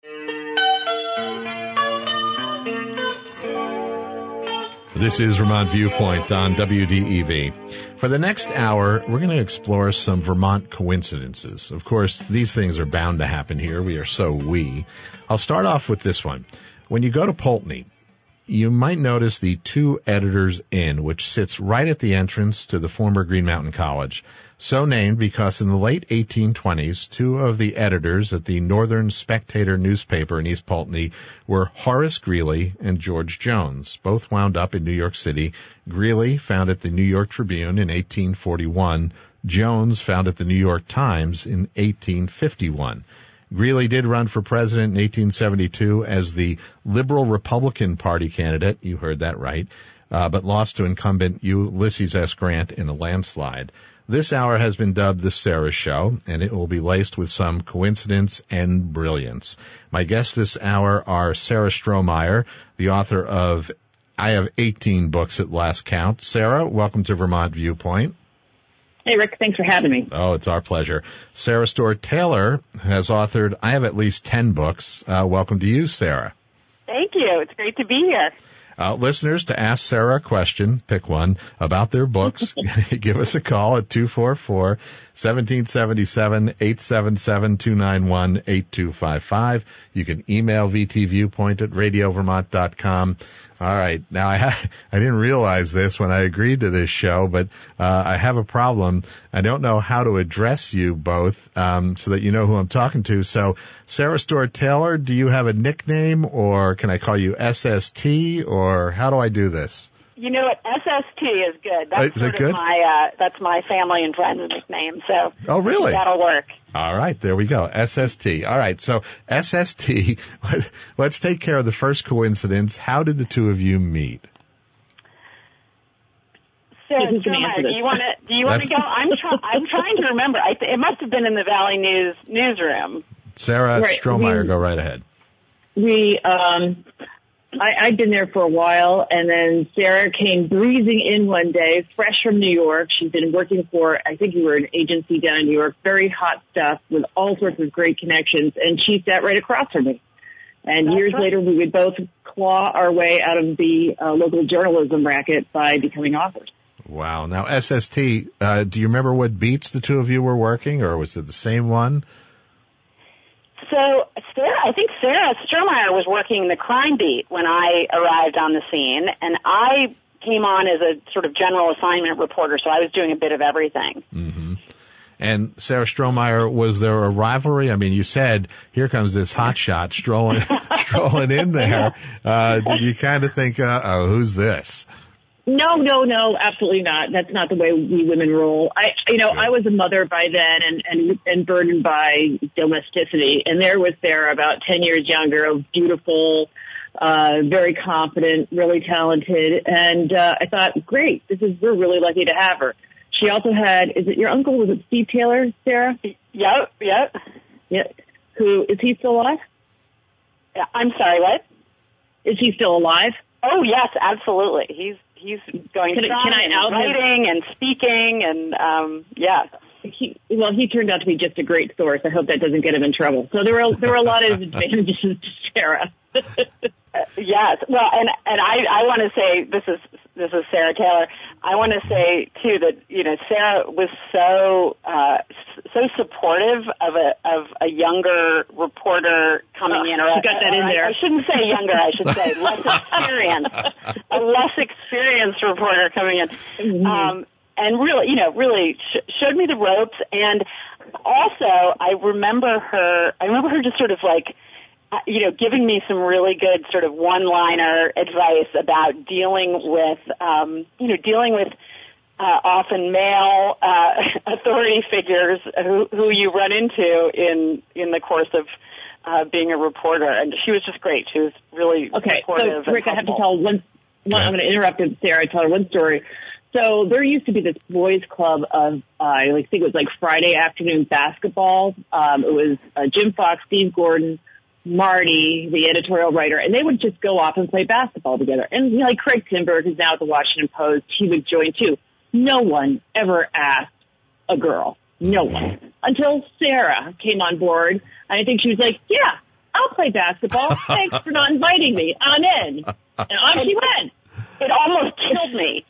This is Vermont Viewpoint on WDEV. For the next hour, we're going to explore some Vermont coincidences. Of course, these things are bound to happen here. We are so I'll start off with this one. When you go to Poultney, you might notice the 2 Editors Inn, which sits right at the entrance to the former Green Mountain College. So named because in the late 1820s, 2 of the editors at the Northern Spectator newspaper in East Poultney were Horace Greeley and George Jones. Both wound up in New York City. Greeley founded the New York Tribune in 1841. Jones founded the New York Times in 1851. Greeley did run for president in 1872 as the Liberal Republican Party candidate. You heard that right. But lost to incumbent Ulysses S. Grant in a landslide. This hour has been dubbed the Sarah Show, and it will be laced with some coincidence and brilliance. My guests this hour are Sarah Strohmeyer, the author of I have 18 books at last count. Sarah, welcome to Vermont Viewpoint. Hey, Rick, thanks for having me. Oh, it's our pleasure. Sarah Storr-Taylor has authored I have at least 10 books. Welcome to you, Sarah. Thank you. It's great to be here. Listeners, to ask Sarah a question, pick one, about their books, give us a call at 244-1777-877-291-8255. You can email vtviewpoint@radiovermont.com. All right. Now, I didn't realize this when I agreed to this show, but I have a problem. I don't know how to address you both so that you know who I'm talking to. So, Sarah Storr-Taylor, do you have a nickname, or can I call you SST, or how do I do this? You know what? SST is good. That's is it good? That's my family and friends' nickname. So oh, really? That'll work. All right, there we go. SST. All right, so SST. Let's take care of the first coincidence. How did the two of you meet? Sarah Strohmeyer, do you want to go? I'm trying to remember. It must have been in the Valley News newsroom. Sarah Strohmeyer, go right ahead. I'd been there for a while, and then Sarah came breezing in one day, fresh from New York. She'd been working for, I think you were an agency down in New York, very hot stuff with all sorts of great connections, and she sat right across from me. And years later, we would both claw our way out of the local journalism racket by becoming authors. Wow. Now, SST, do you remember what beats the two of you were working, or was it the same one? So, I think Sarah Strohmeyer was working the crime beat when I arrived on the scene, and I came on as a sort of general assignment reporter, so I was doing a bit of everything. Mm-hmm. And Sarah Strohmeyer, was there a rivalry? I mean, you said, here comes this hotshot strolling in there. Did you kind of think, who's this? No, absolutely not. That's not the way we women roll. I was a mother by then and burdened by domesticity. And there was Sarah, about 10 years younger, beautiful, very confident, really talented. And I thought, great, we're really lucky to have her. She also had, is it your uncle? Was it Steve Taylor, Sarah? Yep. Yeah. Is he still alive? I'm sorry, what? Is he still alive? Oh, yes, absolutely. He's going strong and writing and speaking and, yeah. He turned out to be just a great source. I hope that doesn't get him in trouble. So there were a lot of advantages to Sarah. Yes. Well, and I want to say, this is Sarah Taylor. I want to say too that, Sarah was so supportive of a younger reporter coming in. Or got that in there. I shouldn't say younger. I should say less experienced. A less experienced reporter coming in. Mm-hmm. And really showed me the ropes. And also, I remember her just sort of like, giving me some really good sort of one-liner advice about dealing with often male authority figures who you run into in the course of being a reporter. And she was just great. She was really supportive. So Rick, I have to tell one. I'm going to interrupt Sarah. Tell her one story. So there used to be this boys' club of, I think it was like Friday afternoon basketball. It was Jim Fox, Steve Gordon, Marty, the editorial writer, and they would just go off and play basketball together. And like Craig Timberg, who's now at the Washington Post, he would join too. No one ever asked a girl. No one. Until Sarah came on board, and I think she was like, yeah, I'll play basketball. Thanks for not inviting me. I'm in. And off she went. It almost killed me.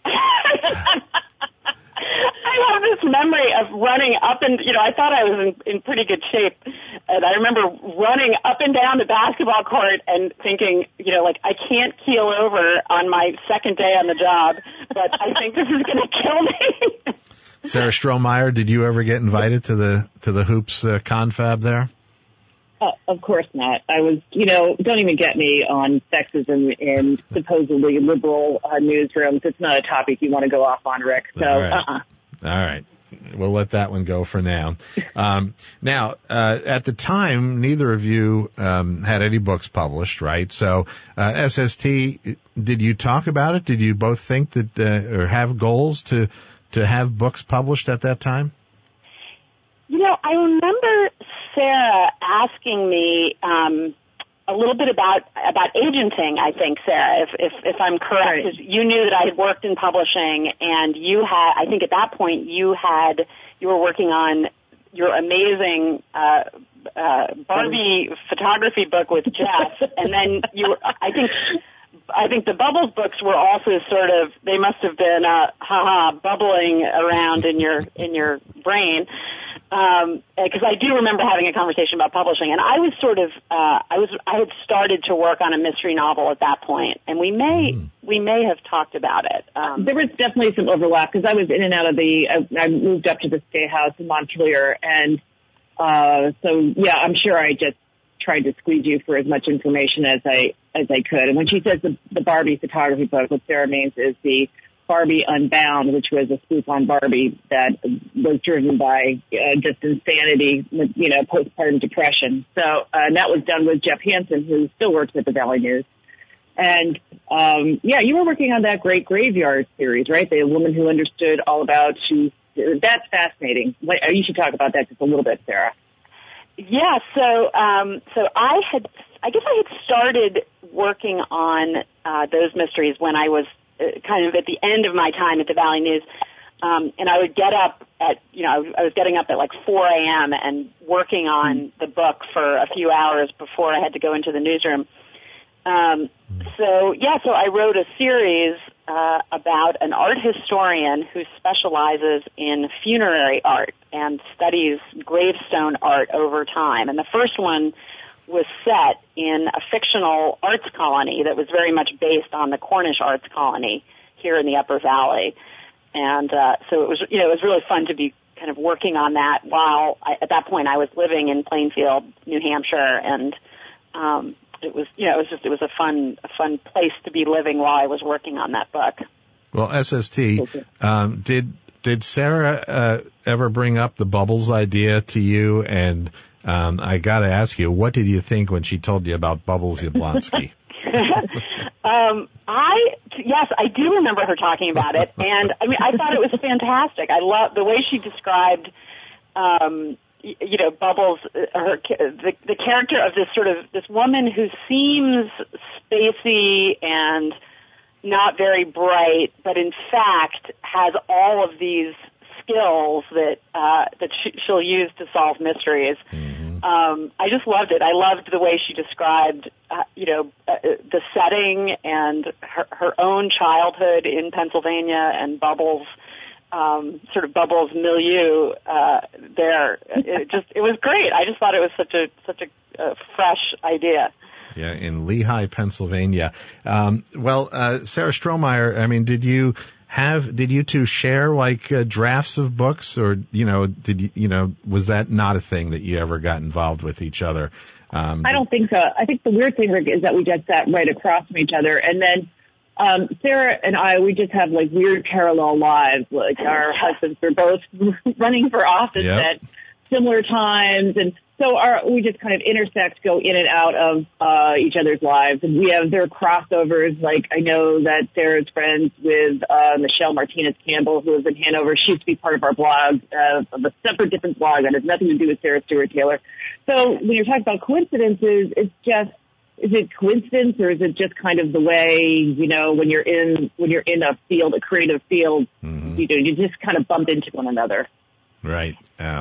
I have this memory of running up and, I thought I was in pretty good shape. And I remember running up and down the basketball court and thinking, I can't keel over on my second day on the job, but I think this is going to kill me. Sarah Strohmeyer, did you ever get invited to the Hoops confab there? Of course not. I was, don't even get me on sexism in supposedly liberal newsrooms. It's not a topic you want to go off on, Rick. So, All right. We'll let that one go for now. Now, at the time, neither of you had any books published, right? So, SST, did you talk about it? Did you both think that or have goals to have books published at that time? I remember Sarah asking me a little bit about agenting. I think, Sarah, if I'm correct, because you knew that I had worked in publishing, and you had. I think at that point you were working on your amazing Barbie photography book with Jeff, and then you were. I think the Bubbles books were also sort of. They must have been bubbling around in your brain. Because I do remember having a conversation about publishing, and I was sort of, I had started to work on a mystery novel at that point, and we may have talked about it. There was definitely some overlap because I was in and out of I moved up to the State House in Montpelier, and so yeah, I'm sure I just tried to squeeze you for as much information as I as I could. And when she says the Barbie photography book, what Sarah means is the Barbie Unbound, which was a spoof on Barbie that was driven by just insanity, postpartum depression. So and that was done with Jeff Hansen, who still works at the Valley News. And, you were working on that Great Graveyard series, right? The Woman Who Understood All About You. That's fascinating. You should talk about that just a little bit, Sarah. Yeah, so I had started working on those mysteries when I was kind of at the end of my time at the Valley News, and I would get up at I was getting up at like 4 a.m. and working on the book for a few hours before I had to go into the newsroom. So I wrote a series about an art historian who specializes in funerary art and studies gravestone art over time. And the first one was set in a fictional arts colony that was very much based on the Cornish arts colony here in the Upper Valley. And so it was really fun to be kind of working on that while at that point I was living in Plainfield, New Hampshire, and it was a fun place to be living while I was working on that book. Well, SST, did Sarah ever bring up the Bubbles idea to you? And I got to ask you, what did you think when she told you about Bubbles Yablonsky? Yes, I do remember her talking about it, and I mean, I thought it was fantastic. I love the way she described, Bubbles, the character of this woman who seems spacey and not very bright, but in fact has all of these skills that she'll use to solve mysteries. Mm-hmm. I just loved it. I loved the way she described, the setting and her own childhood in Pennsylvania and Bubbles, Bubbles' milieu there. It was great. I just thought it was such a fresh idea. Yeah, in Lehigh, Pennsylvania. Sarah Strohmeyer, I mean, did you two share drafts of books, or was that not a thing that you ever got involved with each other? I don't think so. I think the weird thing, Rick, is that we just sat right across from each other, and then Sarah and we just have weird parallel lives. Like our husbands are both running for office at similar times, and so we just kind of intersect, go in and out of each other's lives. And there are crossovers. Like, I know that Sarah's friends with Michelle Martinez-Campbell, who lives in Hanover. She used to be part of our blog, of a separate, different blog that has nothing to do with Sarah Stewart Taylor. So when you're talking about coincidences, is it coincidence, or is it just kind of the way, when you're in a field, a creative field, mm-hmm. You just kind of bump into one another? Right.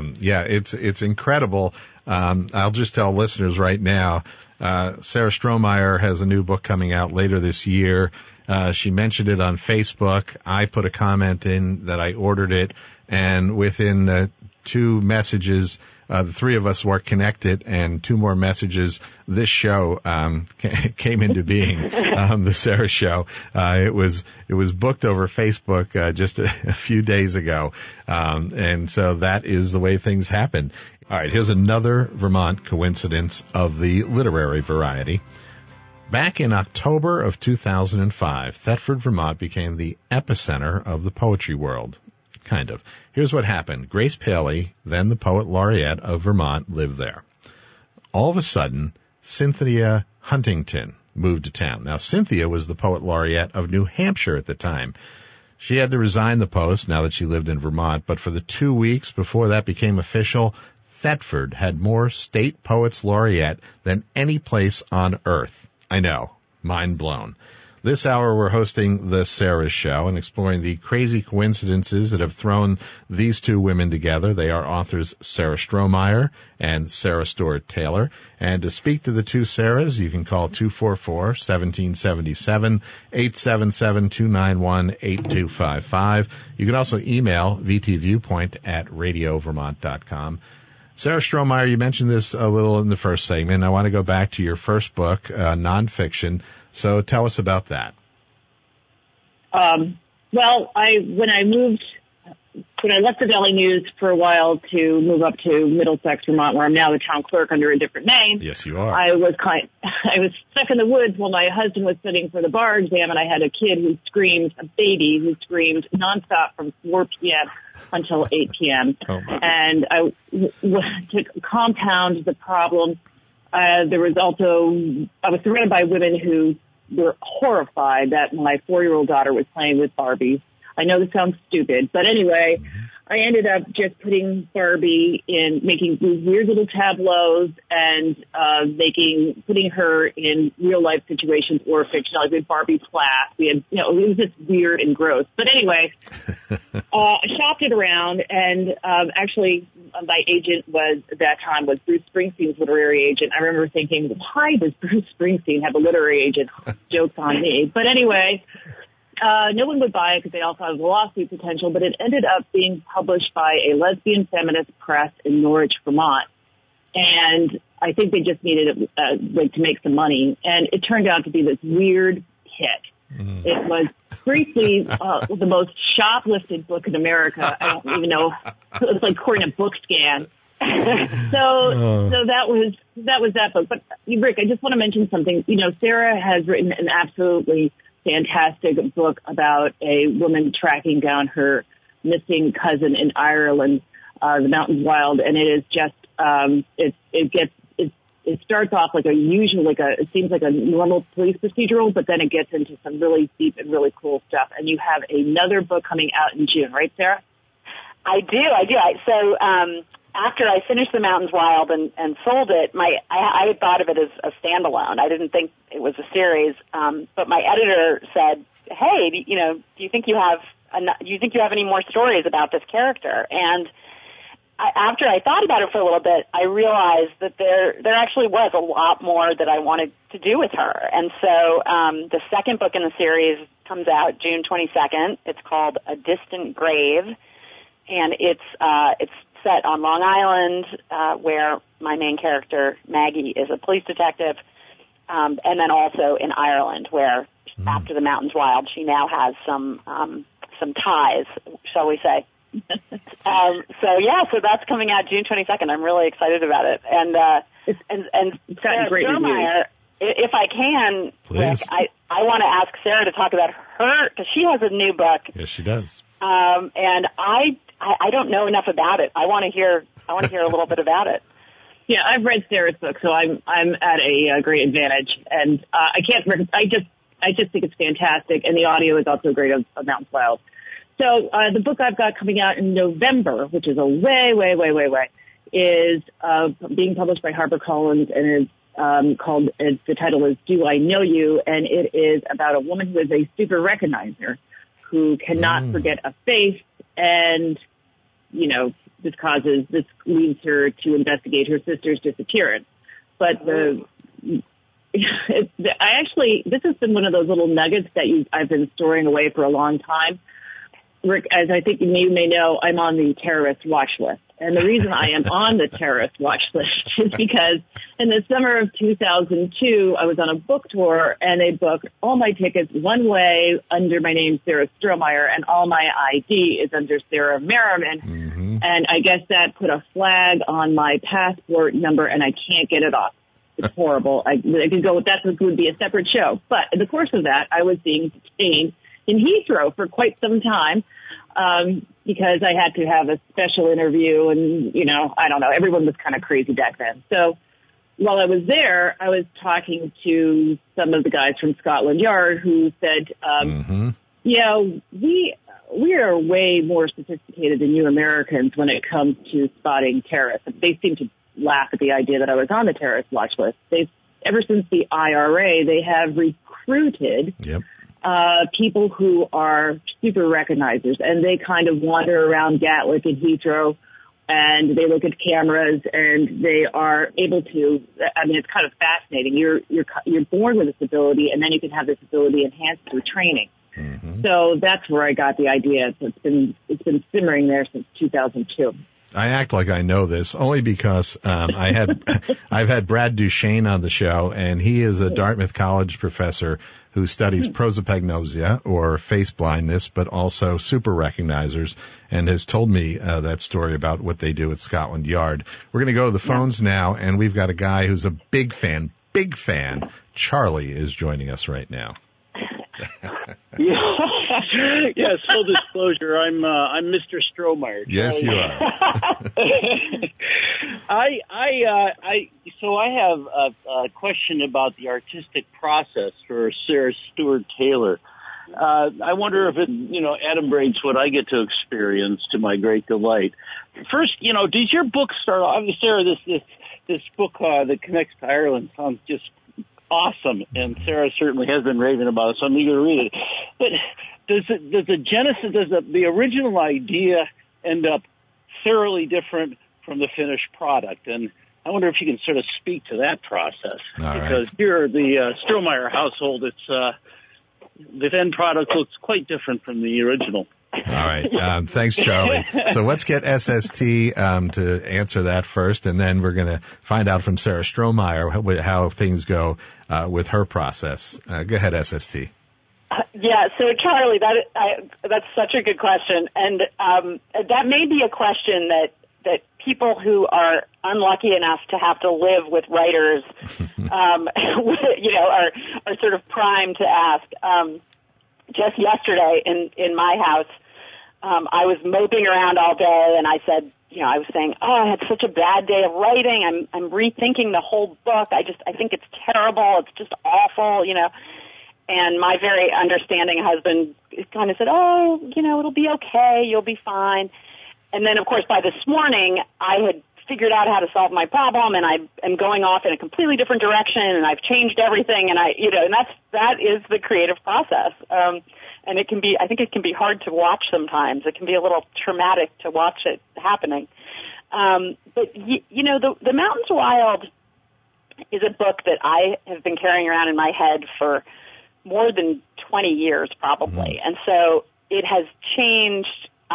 It's incredible. I'll just tell listeners right now, Sarah Strohmeyer has a new book coming out later this year. She mentioned it on Facebook. I put a comment in that I ordered it, and within 2 messages, the 3 of us were connected, and 2 more messages, this show came into being, the Sarah Show. It was booked over Facebook just a few days ago, and so that is the way things happen. All right, here's another Vermont coincidence of the literary variety. Back in October of 2005, Thetford, Vermont became the epicenter of the poetry world. Kind of. Here's what happened. Grace Paley, then the poet laureate of Vermont, lived there. All of a sudden, Cynthia Huntington moved to town. Now, Cynthia was the poet laureate of New Hampshire at the time. She had to resign the post now that she lived in Vermont, but for the 2 weeks before that became official, Thetford had more state poets laureate than any place on earth. I know. Mind blown. This hour, we're hosting the Sarah Show and exploring the crazy coincidences that have thrown these 2 women together. They are authors Sarah Strohmeyer and Sarah Stewart Taylor. And to speak to the 2 Sarahs, you can call 244-1777, 877-291-8255. You can also email vtviewpoint@radiovermont.com. Sarah Strohmeyer, you mentioned this a little in the first segment. I want to go back to your first book, nonfiction. So tell us about that. When I moved I left the Daily News for a while to move up to Middlesex, Vermont, where I'm now the town clerk under a different name. Yes, you are. I was stuck in the woods while my husband was studying for the bar exam, and I had a baby who screamed nonstop from 4 p.m. until 8 p.m. Oh, and to compound the problem, I was surrounded by women who were horrified that my 4-year-old daughter was playing with Barbies. I know this sounds stupid, but anyway, I ended up just putting Barbie in, making these weird little tableaus and putting her in real life situations or fiction. Like with Barbie's class, we had, it was just weird and gross. But anyway, I shopped it around, and actually, my agent at that time was Bruce Springsteen's literary agent. I remember thinking, why does Bruce Springsteen have a literary agent? Joke's on me. But anyway. No one would buy it because they all thought it was a lawsuit potential, but it ended up being published by a lesbian feminist press in Norwich, Vermont. And I think they just needed it to make some money. And it turned out to be this weird hit. Mm. It was briefly the most shoplifted book in America. I don't even know. It was like according to BookScan. So that was that book. But Rick, I just want to mention something. Sarah has written an absolutely fantastic book about a woman tracking down her missing cousin in Ireland, the Mountains Wild, and it is just it starts off like it seems like a normal police procedural, but then it gets into some really deep and really cool stuff. And you have another book coming out in June, right, Sarah? I do. So after I finished The Mountains Wild and sold it, I had thought of it as a standalone. I didn't think it was a series, but my editor said, "Hey, do you think you have any more stories about this character?" And after I thought about it for a little bit, I realized that there actually was a lot more that I wanted to do with her. And so the second book in the series comes out June 22nd. It's called A Distant Grave, and it's set on Long Island, where my main character, Maggie, is a police detective, and then also in Ireland, where after The Mountains Wild, she now has some ties, shall we say. So that's coming out June 22nd. I'm really excited about it. And it's gotten great reviews. If I can, please. Rick, I want to ask Sarah to talk about her, because she has a new book. Yes, she does. And I don't know enough about it. I want to hear a little bit about it. Yeah, I've read Sarah's book, so I'm at a great advantage, and I just think it's fantastic, and the audio is also great of Mountains Wild. So the book I've got coming out in November, which is a way, is being published by HarperCollins, and it's the title is Do I Know You? And it is about a woman who is a super recognizer who cannot forget a face, and this leads her to investigate her sister's disappearance. But this has been one of those little nuggets that I've been storing away for a long time. Rick, as I think you may know, I'm on the terrorist watch list. And the reason I am on the terrorist watch list is because in the summer of 2002, I was on a book tour, and they booked all my tickets one way under my name, Sarah Strohmeyer, and all my ID is under Sarah Merriman. Mm-hmm. And I guess that put a flag on my passport number, and I can't get it off. It's horrible. I could go with that. This would be a separate show. But in the course of that, I was being detained in Heathrow for quite some time. Because I had to have a special interview, and, I don't know, everyone was kind of crazy back then. So while I was there, I was talking to some of the guys from Scotland Yard who said, we are way more sophisticated than you Americans when it comes to spotting terrorists. They seem to laugh at the idea that I was on the terrorist watch list. Ever since the IRA, they have recruited people who are super recognizers, and they kind of wander around Gatwick and Heathrow, and they look at cameras, and they are able to. I mean, it's kind of fascinating. You're born with this ability, and then you can have this ability enhanced through training. Mm-hmm. So that's where I got the idea. So it's been simmering there since 2002. I act like I know this only because I've had Brad Duchesne on the show, and he is a Dartmouth College professor who studies prosopagnosia, or face blindness, but also super recognizers, and has told me that story about what they do at Scotland Yard. We're going to go to the phones now, and we've got a guy who's a big fan. Charlie is joining us right now. Yes, full disclosure, I'm Mr. Strohmeyer. Yes, you are. So I have a question about the artistic process for Sarah Stewart Taylor. I wonder if it, adumbrates what I get to experience to my great delight. First, does your book start off, Sarah, this book that connects to Ireland sounds just awesome, and Sarah certainly has been raving about it, so I'm eager to read it. But does the original idea end up thoroughly different from the finished product? And I wonder if you can sort of speak to that process. Because here, the Strohmeyer household, the end product looks quite different from the original. All right. Thanks, Charlie. So let's get SST to answer that first, and then we're going to find out from Sarah Strohmeyer how things go with her process. Go ahead, SST. Yeah, so Charlie, that's such a good question, and that may be a question that people who are unlucky enough to have to live with writers, are sort of primed to ask. Just yesterday in my house, I was moping around all day, and I said, I was saying, I had such a bad day of writing. I'm rethinking the whole book. I think it's terrible. It's just awful, And my very understanding husband kind of said, it'll be okay. You'll be fine. And then, of course, by this morning, I had figured out how to solve my problem, and I am going off in a completely different direction, and I've changed everything, and that is the creative process. And I think it can be hard to watch sometimes. It can be a little traumatic to watch it happening. But The Mountains Wild is a book that I have been carrying around in my head for more than 20 years, probably. And so it has changed.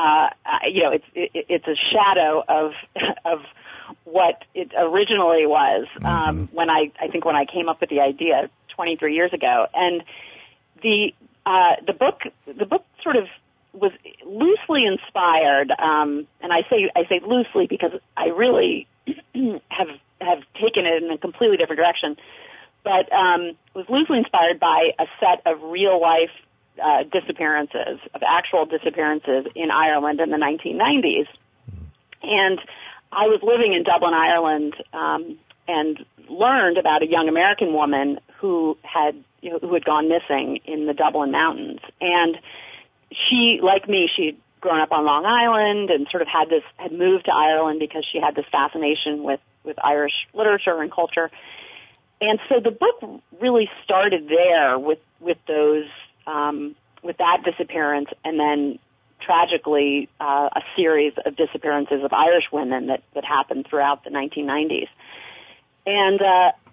It's a shadow of what it originally was when I came up with the idea 23 years ago. And the book sort of was loosely inspired, and I say loosely because I really have taken it in a completely different direction. But was loosely inspired by a set of real life disappearances, of actual disappearances in Ireland in the 1990s. And I was living in Dublin, Ireland, and learned about a young American woman who had gone missing in the Dublin mountains. And she, like me, she'd grown up on Long Island and sort of had moved to Ireland because she had this fascination with Irish literature and culture. And so the book really started there with those, with that disappearance, and then tragically a series of disappearances of Irish women that happened throughout the 1990s. And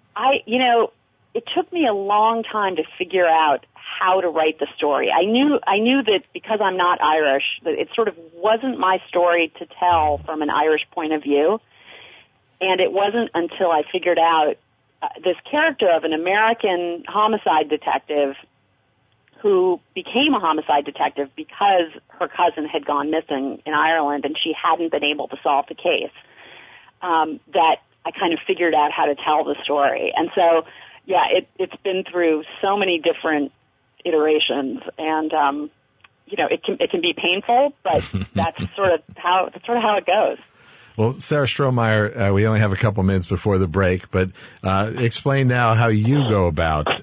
it took me a long time to figure out how to write the story. I knew that because I'm not Irish, that it sort of wasn't my story to tell from an Irish point of view. And it wasn't until I figured out this character of an American homicide detective who became a homicide detective because her cousin had gone missing in Ireland and she hadn't been able to solve the case, that I kind of figured out how to tell the story. And so, it's been through so many different iterations, and it can be painful, but that's sort of how it goes. Well, Sarah Strohmeyer, we only have a couple minutes before the break, but explain now how you go about,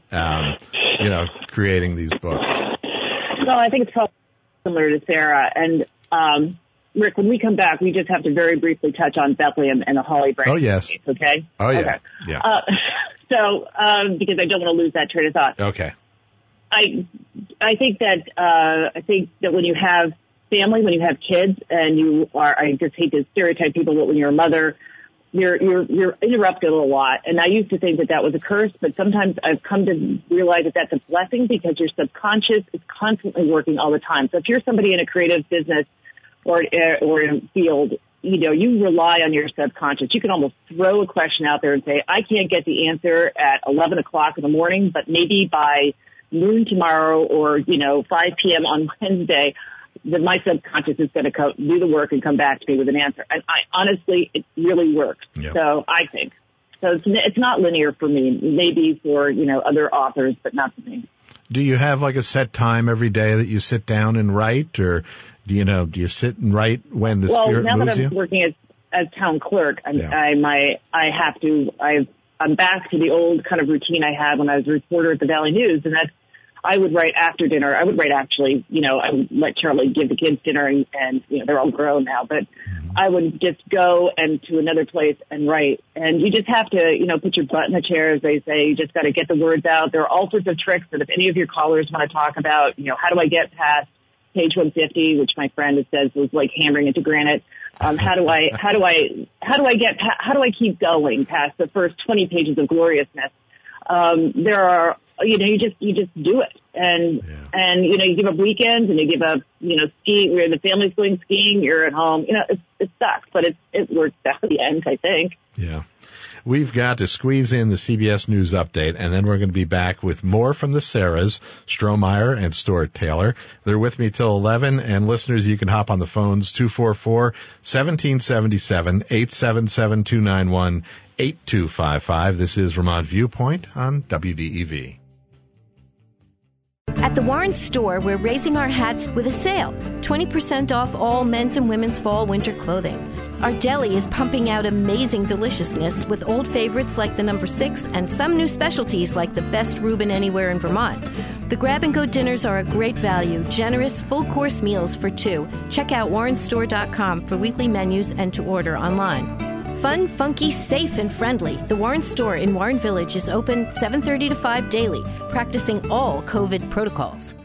creating these books. Well, I think it's probably similar to Sarah. And Rick, when we come back, we just have to very briefly touch on Bethlehem and the Holly Branch. Oh, yes. Case, okay? Oh, yeah. Okay. Yeah. Because I don't want to lose that train of thought. Okay. I think that when you have family, when you have kids, and you are, I just hate to stereotype people, but when you're a mother, you're interrupted a lot. And I used to think that was a curse, but sometimes I've come to realize that that's a blessing because your subconscious is constantly working all the time. So if you're somebody in a creative business or in a field, you rely on your subconscious. You can almost throw a question out there and say, I can't get the answer at 11 o'clock in the morning, but maybe by noon tomorrow or, 5 p.m. on Wednesday, my subconscious is going to do the work and come back to me with an answer. And honestly, it really works. Yep. So I think. So it's not linear for me, maybe for, other authors, but not for me. Do you have like a set time every day that you sit down and write, or do you sit and write when the spirit moves you? Well, now that I'm working as town clerk, I'm back to the old kind of routine I had when I was a reporter at the Valley News, and that's I would write after dinner. I would write actually, I would let Charlie give the kids dinner and they're all grown now, but I would just go and to another place and write. And you just have to, put your butt in the chair, as they say. You just got to get the words out. There are all sorts of tricks that if any of your callers want to talk about, how do I get past page 150, which my friend says was like hammering into granite. How do I keep going past the first 20 pages of gloriousness? There are, you just do it. And you give up weekends and you give up, skiing where the family's going skiing, you're at home, it sucks, but it works out at the end, I think. Yeah. We've got to squeeze in the CBS News update, and then we're going to be back with more from the Sarahs, Strohmeyer and Stuart Taylor. They're with me till 11, and listeners, you can hop on the phones, 244-1777, 877-291-8255. This is Vermont Viewpoint on WDEV. At the Warren store, we're raising our hats with a sale. 20% off all men's and women's fall winter clothing. Our deli is pumping out amazing deliciousness with old favorites like the number 6 and some new specialties like the best Reuben anywhere in Vermont. The grab-and-go dinners are a great value, generous full-course meals for 2. Check out warrenstore.com for weekly menus and to order online. Fun, funky, safe, and friendly. The Warren Store in Warren Village is open 7:30 to 5 daily, practicing all COVID protocols.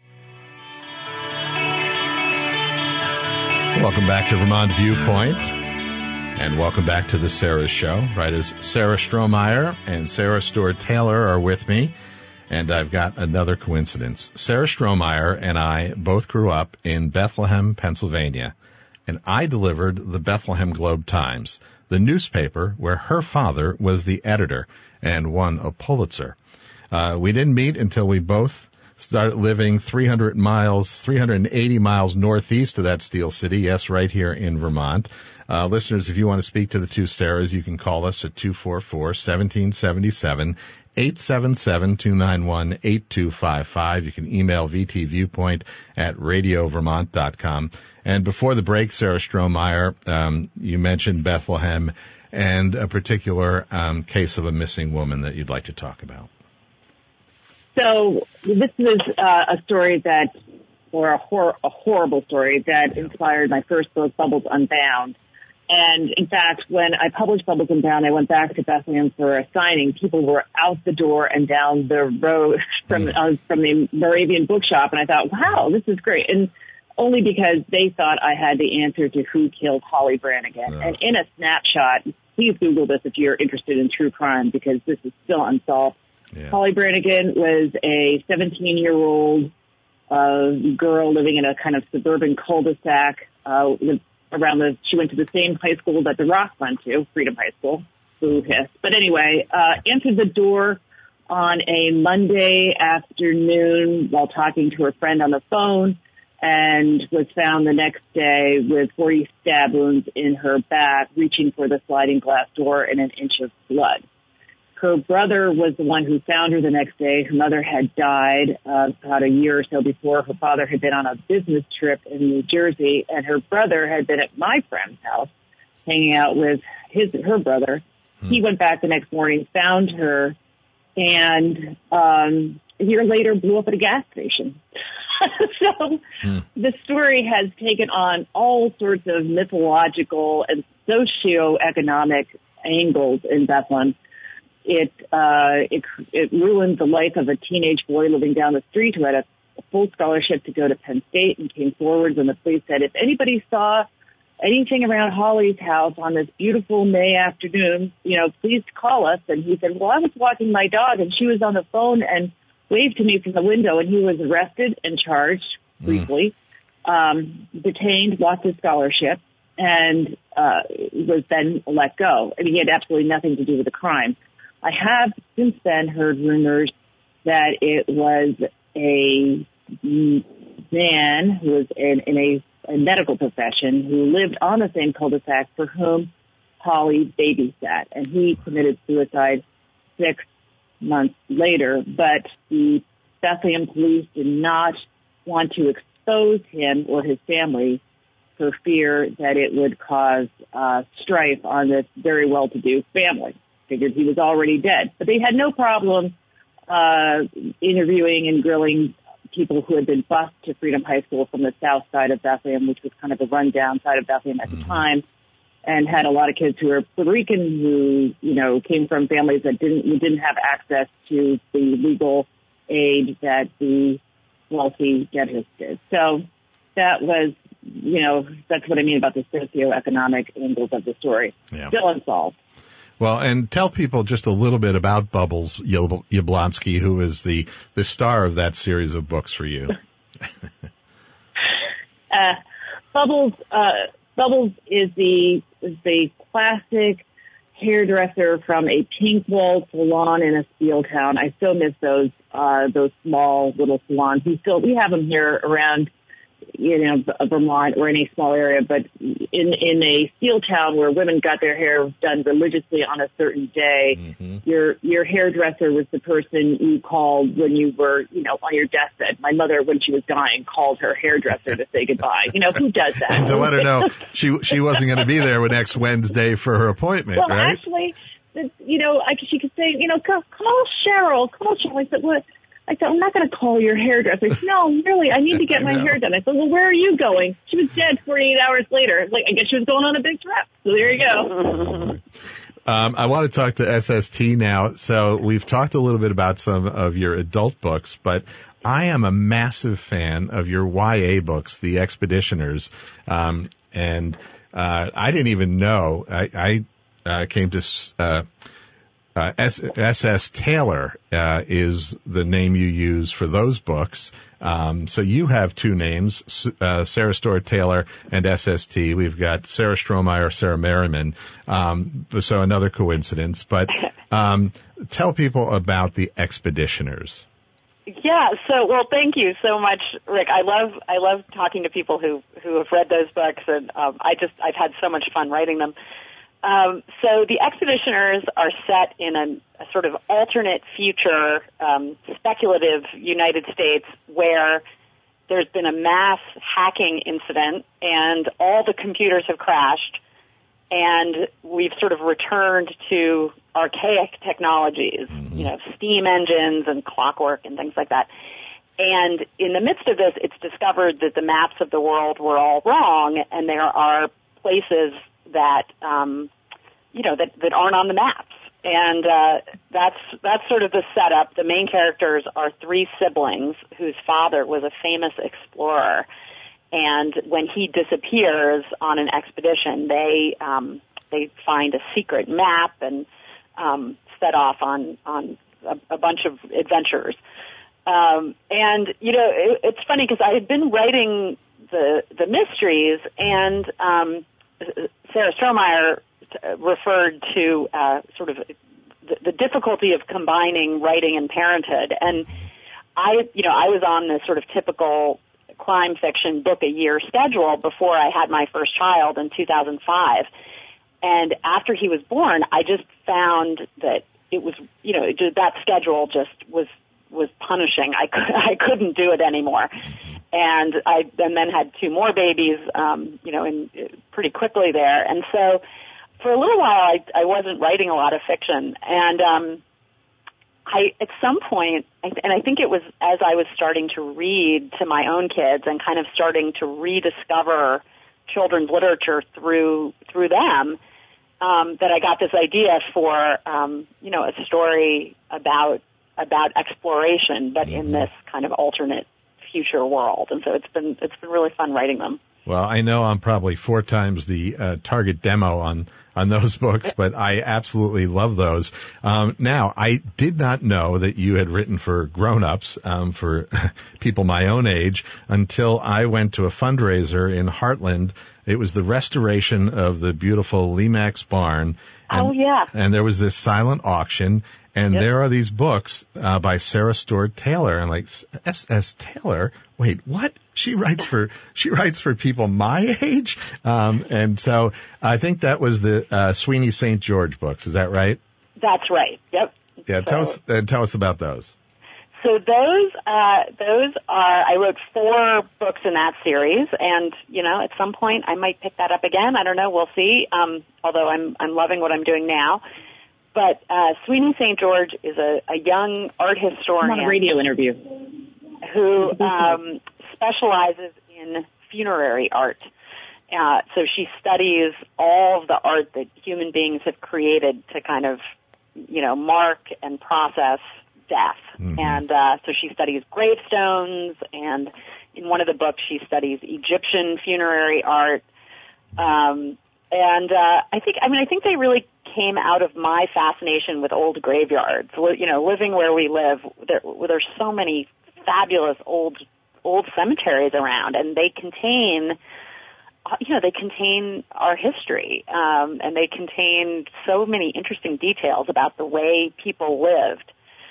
Welcome back to Vermont Viewpoint, and welcome back to the Sarah Show. Writers Sarah Strohmeyer and Sarah Stuart Taylor are with me, and I've got another coincidence. Sarah Strohmeyer and I both grew up in Bethlehem, Pennsylvania, and I delivered the Bethlehem Globe-Times, the newspaper where her father was the editor and won a Pulitzer. We didn't meet until we both started living 380 miles northeast of that Steel City, yes, right here in Vermont. Listeners, if you want to speak to the two Sarahs, you can call us at 244-1777, 877-291-8255. You can email vtviewpoint@radiovermont.com. And before the break, Sarah Strohmeyer, you mentioned Bethlehem and a particular case of a missing woman that you'd like to talk about. So this is a story or a horrible story that inspired my first book, Bubbles Unbound. And in fact, when I published Bubbles Unbound, I went back to Bethlehem for a signing. People were out the door and down the road from the Moravian bookshop, and I thought, wow, this is great. And only because they thought I had the answer to who killed Holly Brannigan. And in a snapshot, please Google this if you're interested in true crime, because this is still unsolved. Yeah. Holly Brannigan was a 17-year-old girl living in a kind of suburban cul-de-sac. She went to the same high school that The Rock went to, Freedom High School. Boo hiss. But anyway, entered the door on a Monday afternoon while talking to her friend on the phone, and was found the next day with 40 stab wounds in her back, reaching for the sliding glass door and an inch of blood. Her brother was the one who found her the next day. Her mother had died about a year or so before. Her father had been on a business trip in New Jersey, and her brother had been at my friend's house hanging out with her brother. He went back the next morning, found her, and a year later blew up at a gas station. So the story has taken on all sorts of mythological and socioeconomic angles in Bethlehem. It ruined the life of a teenage boy living down the street who had a full scholarship to go to Penn State and came forward when the police said, if anybody saw anything around Holly's house on this beautiful May afternoon, please call us. And he said, well, I was walking my dog and she was on the phone and waved to me from the window, and he was arrested and charged briefly, detained, lost his scholarship. and was then let go. I mean, he had absolutely nothing to do with the crime. I have since then heard rumors that it was a man who was in a medical profession who lived on the same cul-de-sac for whom Holly babysat, and he committed suicide 6 months later. But the Bethlehem police did not want to expose him or his family for fear that it would cause strife on this very well-to-do family. Figured he was already dead. But they had no problem interviewing and grilling people who had been bused to Freedom High School from the south side of Bethlehem, which was kind of the rundown side of Bethlehem at the time, and had a lot of kids who were Puerto Rican who, came from families that didn't have access to the legal aid that the wealthy dentists did. So that was, that's what I mean about the socioeconomic angles of the story. Yeah. Still unsolved. Well, and tell people just a little bit about Bubbles Yablonsky, who is the star of that series of books for you. Bubbles is the classic hairdresser from a pink walled salon in a steel town. I still miss those small little salons. We have them here around, Vermont or in a small area, but in a steel town where women got their hair done religiously on a certain day, your hairdresser was the person you called when you were, on your deathbed. My mother, when she was dying, called her hairdresser to say goodbye. Who does that? And to let her know she wasn't going to be there next Wednesday for her appointment, well, right? Actually, she could say, call Cheryl. I said, what? I said, I'm not going to call your hairdresser. No, really, I need to get my hair done. I said, well, where are you going? She was dead 48 hours later. I guess she was going on a big trip. So there you go. I want to talk to SST now. So we've talked a little bit about some of your adult books, but I am a massive fan of your YA books, The Expeditioners. And I didn't even know. I came to... S.S. Taylor is the name you use for those books. So you have two names, Sarah Stewart Taylor and SST. We've got Sarah Strohmeyer, Sarah Merriman. So another coincidence. But tell people about The Expeditioners. Yeah. Thank you so much, Rick. I love talking to people who have read those books, and I've had so much fun writing them. So the Expeditioners are set in a sort of alternate future, speculative United States where there's been a mass hacking incident and all the computers have crashed, and we've sort of returned to archaic technologies, steam engines and clockwork and things like that. And in the midst of this, it's discovered that the maps of the world were all wrong, and there are places that that aren't on the maps, and that's sort of the setup. The main characters are three siblings whose father was a famous explorer, and when he disappears on an expedition, they find a secret map and set off on a bunch of adventures. It's funny because I had been writing the mysteries, and Sarah Strohmeyer referred to sort of the difficulty of combining writing and parenthood. And I was on this sort of typical crime fiction book a year schedule before I had my first child in 2005. And after he was born, I just found that it was, that schedule just was punishing. I couldn't do it anymore. And I then had two more babies, pretty quickly there. And so for a little while, I wasn't writing a lot of fiction. And at some point, and I think it was as I was starting to read to my own kids and kind of starting to rediscover children's literature through them, that I got this idea for, a story about exploration, but in this kind of alternate future world. And so it's been really fun writing them. Well, I know I'm probably 4 times the target demo on on those books, but I absolutely love those. Now, I did not know that you had written for grown-ups, for people my own age, until I went to a fundraiser in Heartland. It was the restoration of the beautiful Lemax barn. And, and there was this silent auction, and there are these books by Sarah Stewart Taylor. And like, S.S. Taylor? Wait, what? She writes for people my age? And so I think that was the Sweeney St. George books. Is that right? That's right. Yep. Yeah. Tell us about those. So those are, I wrote 4 books in that series, and, at some point I might pick that up again. I don't know. We'll see. Although I'm loving what I'm doing now. But, Sweeney St. George is a young art historian. I'm on a radio interview. Who, specializes in funerary art. So she studies all of the art that human beings have created to kind of, mark and process death. Mm-hmm. And so she studies gravestones, and in one of the books she studies Egyptian funerary art. I think they really came out of my fascination with old graveyards. Living where we live, there's so many fabulous old cemeteries around, and they contain our history, and they contain so many interesting details about the way people lived.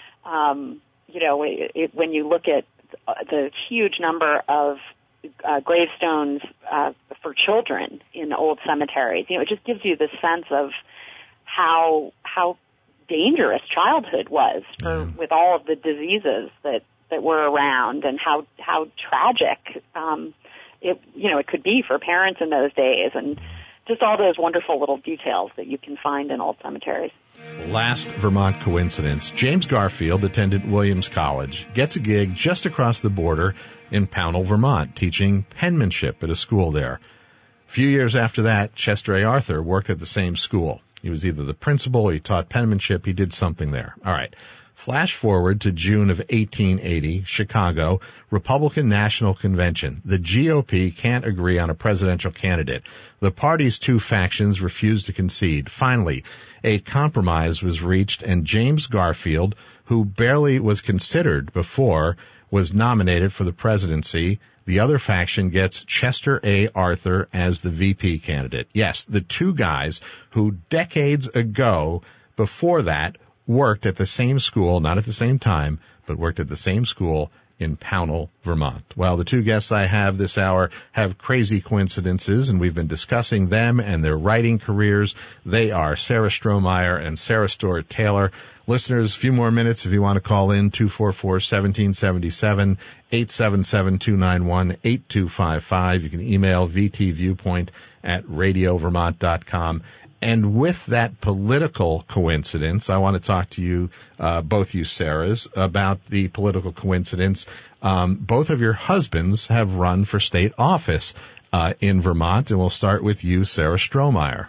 When you look at the huge number of gravestones for children in old cemeteries, it just gives you this sense of how dangerous childhood was with all of the diseases that were around, and how tragic it could be for parents in those days, and just all those wonderful little details that you can find in old cemeteries. Last Vermont coincidence. James Garfield attended Williams College, gets a gig just across the border in Pownell, Vermont, teaching penmanship at a school there. A few years after that, Chester A. Arthur worked at the same school. He was either the principal or he taught penmanship. He did something there. All right. Flash forward to June of 1880, Chicago, Republican National Convention. The GOP can't agree on a presidential candidate. The party's 2 factions refuse to concede. Finally, a compromise was reached, and James Garfield, who barely was considered before, was nominated for the presidency. The other faction gets Chester A. Arthur as the VP candidate. Yes, the 2 guys who decades ago, before that, worked at the same school, not at the same time, but worked at the same school in Pownell, Vermont. Well, the 2 guests I have this hour have crazy coincidences, and we've been discussing them and their writing careers. They are Sarah Strohmeyer and Sarah Stewart Taylor. Listeners, a few more minutes if you want to call in, 244-1777, 877-291-8255. You can email vtviewpoint@radiovermont.com. And with that political coincidence, I want to talk to you, both you Sarahs, about the political coincidence. Both of your husbands have run for state office in Vermont, and we'll start with you, Sarah Strohmeyer.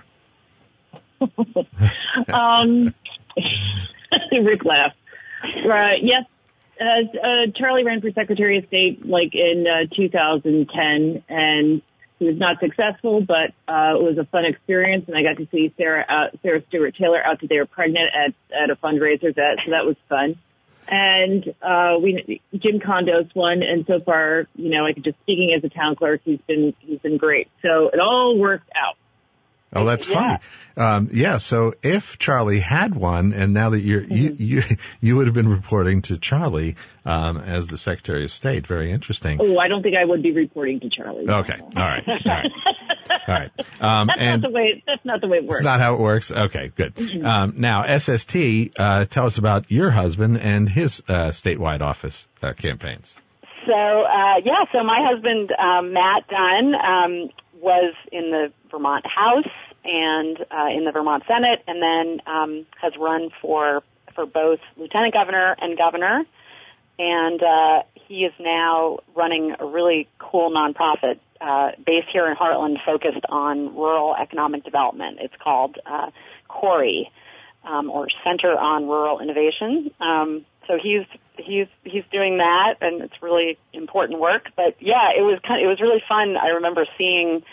Rick laughed. Yes, Charlie ran for Secretary of State in 2010, and he was not successful, but it was a fun experience, and I got to see Sarah Stewart Taylor out to they were pregnant at a fundraiser, so that was fun. And Jim Condos won, and so far, just speaking as a town clerk, he's been great. So it all worked out. Oh, that's funny. So if Charlie had won, and now that you would have been reporting to Charlie as the Secretary of State. Very interesting. Oh, I don't think I would be reporting to Charlie. Okay. All right. That's not the way it works. It's not how it works. Okay, good. Now, SST, tell us about your husband and his statewide office campaigns. So my husband, Matt Dunn, was in the Vermont House and in the Vermont Senate, and then has run for both lieutenant governor and governor. And he is now running a really cool nonprofit based here in Heartland, focused on rural economic development. It's called CORI, or Center on Rural Innovation. So he's doing that, and it's really important work. But yeah, it was really fun. I remember seeing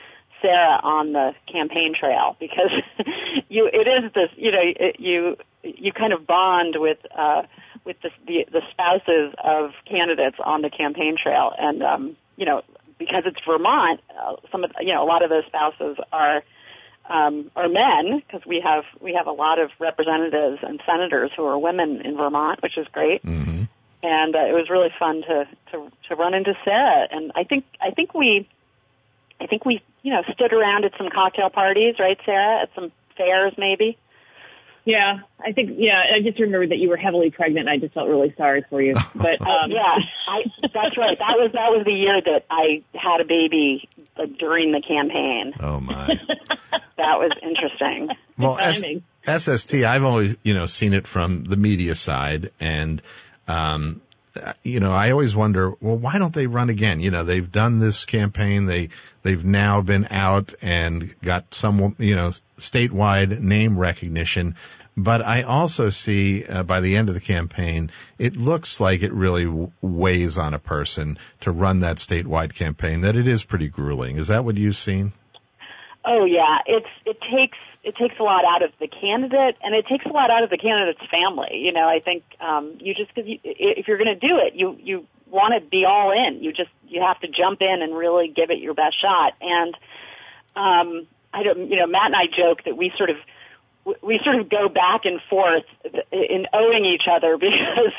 Sarah on the campaign trail, because it is this, you kind of bond with the spouses of candidates on the campaign trail, and because it's Vermont, a lot of those spouses are men, because we have a lot of representatives and senators who are women in Vermont, which is great. Mm-hmm. And it was really fun to run into Sarah, and I think we stood around at some cocktail parties, right, Sarah? At some fairs, maybe. Yeah, I just remembered that you were heavily pregnant, and I just felt really sorry for you. But that's right. That was the year that I had a baby during the campaign. Oh my, that was interesting. Well, SST, I've always seen it from the media side, and I always wonder, well, why don't they run again? They've done this campaign. They've now been out and got some, statewide name recognition. But I also see by the end of the campaign, it looks like it really weighs on a person to run that statewide campaign, that it is pretty grueling. Is that what you've seen? Oh yeah, it takes a lot out of the candidate, and it takes a lot out of the candidate's family. I think if you're going to do it, you want to be all in. You have to jump in and really give it your best shot. And Matt and I joke that we sort of go back and forth in owing each other, because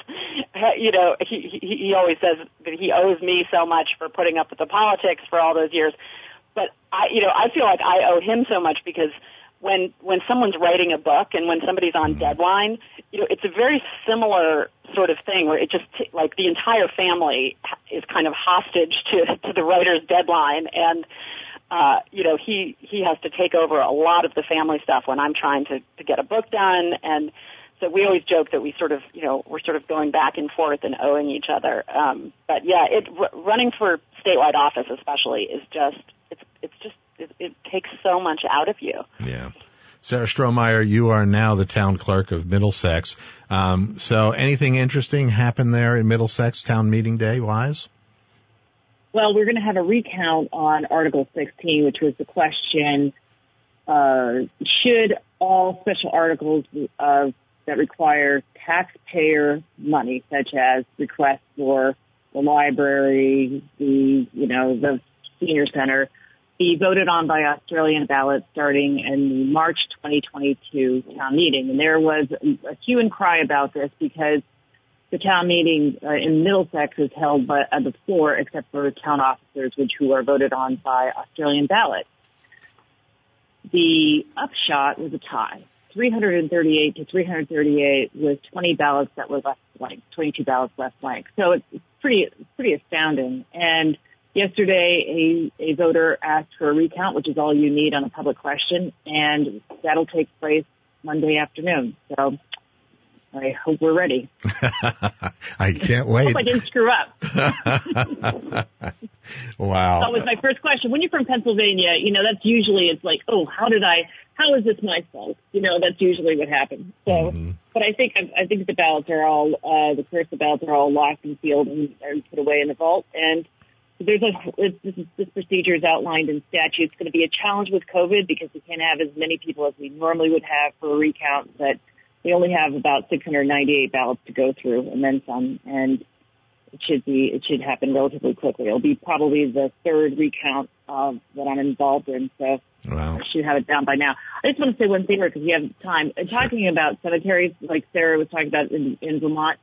he always says that he owes me so much for putting up with the politics for all those years. But I feel like I owe him so much, because when someone's writing a book and when somebody's on deadline, it's a very similar sort of thing where it just like the entire family is kind of hostage to the writer's deadline, and he has to take over a lot of the family stuff when I'm trying to get a book done. And so we always joke that we sort of we're sort of going back and forth and owing each other. But yeah, running for statewide office especially is just it takes so much out of you. Yeah. Sarah Strohmeyer, you are now the town clerk of Middlesex. So anything interesting happened there in Middlesex town meeting day wise? Well, we're going to have a recount on Article 16, which was the question, should all special articles that require taxpayer money, such as requests for the library, the senior center, be voted on by Australian ballot starting in the March 2022 town meeting? And there was a hue and cry about this, because the town meeting in Middlesex is held by the floor, except for town officers, who are voted on by Australian ballot. The upshot was a tie, 338 to 338, with 20 ballots that were left blank, 22 ballots left blank. So it's pretty astounding. And yesterday, a voter asked for a recount, which is all you need on a public question, and that'll take place Monday afternoon. So I hope we're ready. I can't wait. I hope I didn't screw up. Wow. That was my first question. When you're from Pennsylvania, that's usually, it's like, oh, how is this my fault? That's usually what happens. So, But I think the ballots are all, the ballots are all locked and sealed and put away in the vault. And this procedure is outlined in statute. It's going to be a challenge with COVID, because we can't have as many people as we normally would have for a recount, but we only have about 698 ballots to go through, and then some, and it should happen relatively quickly. It'll be probably the third recount that I'm involved in, so wow. I should have it down by now. I just want to say one thing, because we have time. And talking about cemeteries, like Sarah was talking about in Vermont,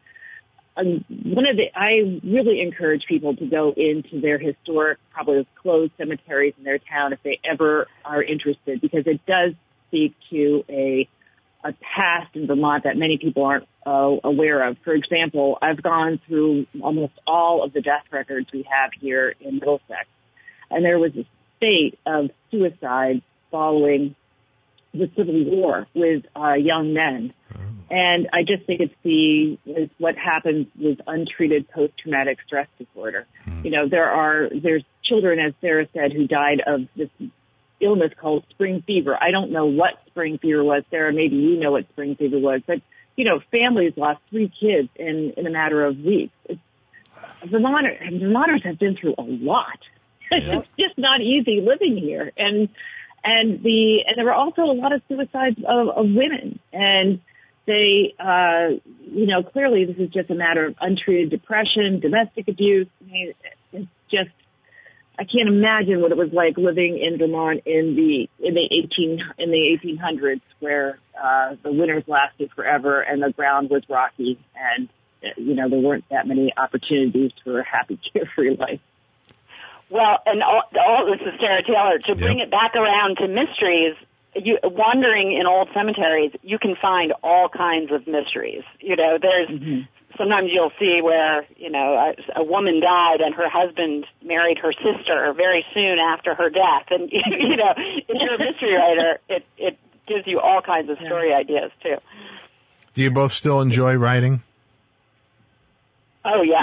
I really encourage people to go into their historic, probably closed cemeteries in their town if they ever are interested, because it does speak to a past in Vermont that many people aren't aware of. For example, I've gone through almost all of the death records we have here in Middlesex, and there was a spate of suicides following the Civil War with young men. And I just think it's what happens with untreated post-traumatic stress disorder. There's children, as Sarah said, who died of this illness called spring fever. I don't know what spring fever was. Sarah, maybe you know what spring fever was. But, families lost 3 kids in a matter of weeks. Vermonters have been through a lot. It's just not easy living here. And there were also a lot of suicides of women. And they, clearly this is just a matter of untreated depression, domestic abuse. I mean, it's just, I can't imagine what it was like living in Vermont in the 1800s, where the winters lasted forever and the ground was rocky, and there weren't that many opportunities for a happy, carefree life. Well, and all this is Sarah Taylor. To bring it back around to mysteries, wandering in old cemeteries, you can find all kinds of mysteries. There's sometimes you'll see where, a woman died and her husband married her sister very soon after her death. And, if you're a mystery writer, it gives you all kinds of story ideas, too. Do you both still enjoy writing? Oh, yeah.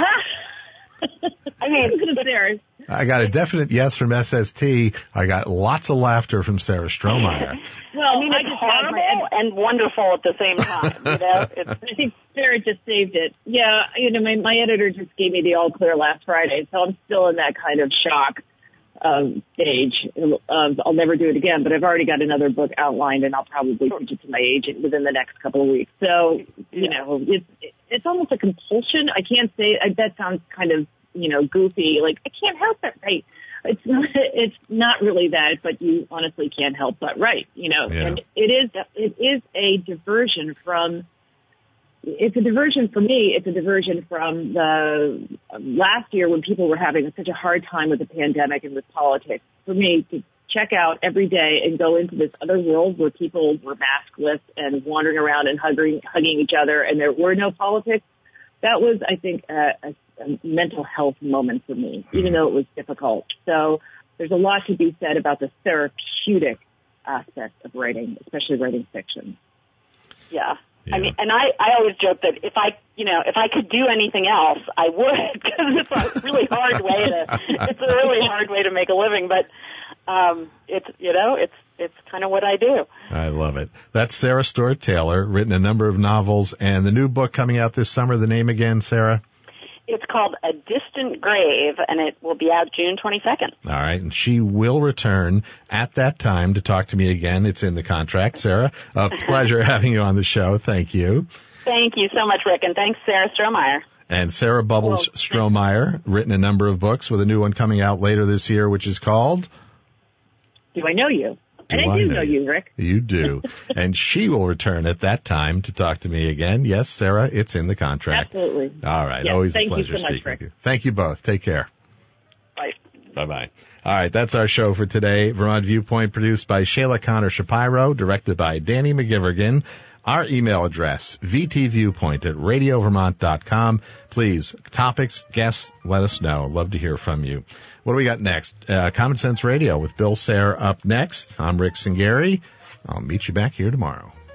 I mean, I got a definite yes from SST. I got lots of laughter from Sarah Strohmeyer. Well, it's horrible and wonderful at the same time. I think Sarah just saved it. Yeah, my editor just gave me the all clear last Friday, so I'm still in that kind of shock stage of I'll never do it again. But I've already got another book outlined, and I'll probably pitch it to my agent within the next couple of weeks. So it's almost a compulsion. I can't say that sounds kind of goofy. Like, I can't help but write. It's not really that, but you honestly can't help but write. And it is a diversion from. It's a diversion for me. It's a diversion from the last year when people were having such a hard time with the pandemic and with politics. For me to check out every day and go into this other world where people were maskless and wandering around and hugging each other, and there were no politics. That was, I think, a mental health moment for me, even though it was difficult. So there's a lot to be said about the therapeutic aspect of writing, especially writing fiction. Yeah. I mean, and I always joke that if I could do anything else, I would, because it's a really hard way to make a living. But it's kind of what I do. I love it. That's Sarah Stewart Taylor, written a number of novels, and the new book coming out this summer. The name again, Sarah? It's called A Distant Grave, and it will be out June 22nd. All right, and she will return at that time to talk to me again. It's in the contract, Sarah. A pleasure having you on the show. Thank you. Thank you so much, Rick, and thanks, Sarah Strohmeyer. And Sarah Bubbles Strohmeyer, written a number of books with a new one coming out later this year, which is called Do I Know You? And I do know you, Rick. You do. And she will return at that time to talk to me again. Yes, Sarah, it's in the contract. Absolutely. All right. Yes, always a pleasure speaking with you. Thank you both. Take care. Bye. Bye-bye. All right, that's our show for today. Vermont Viewpoint, produced by Shayla Connor Shapiro, directed by Danny McGivergan. Our email address, vtviewpoint@radiovermont.com. Please, topics, guests, let us know. Love to hear from you. What do we got next? Common Sense Radio with Bill Sayre up next. I'm Rick Singari. I'll meet you back here tomorrow.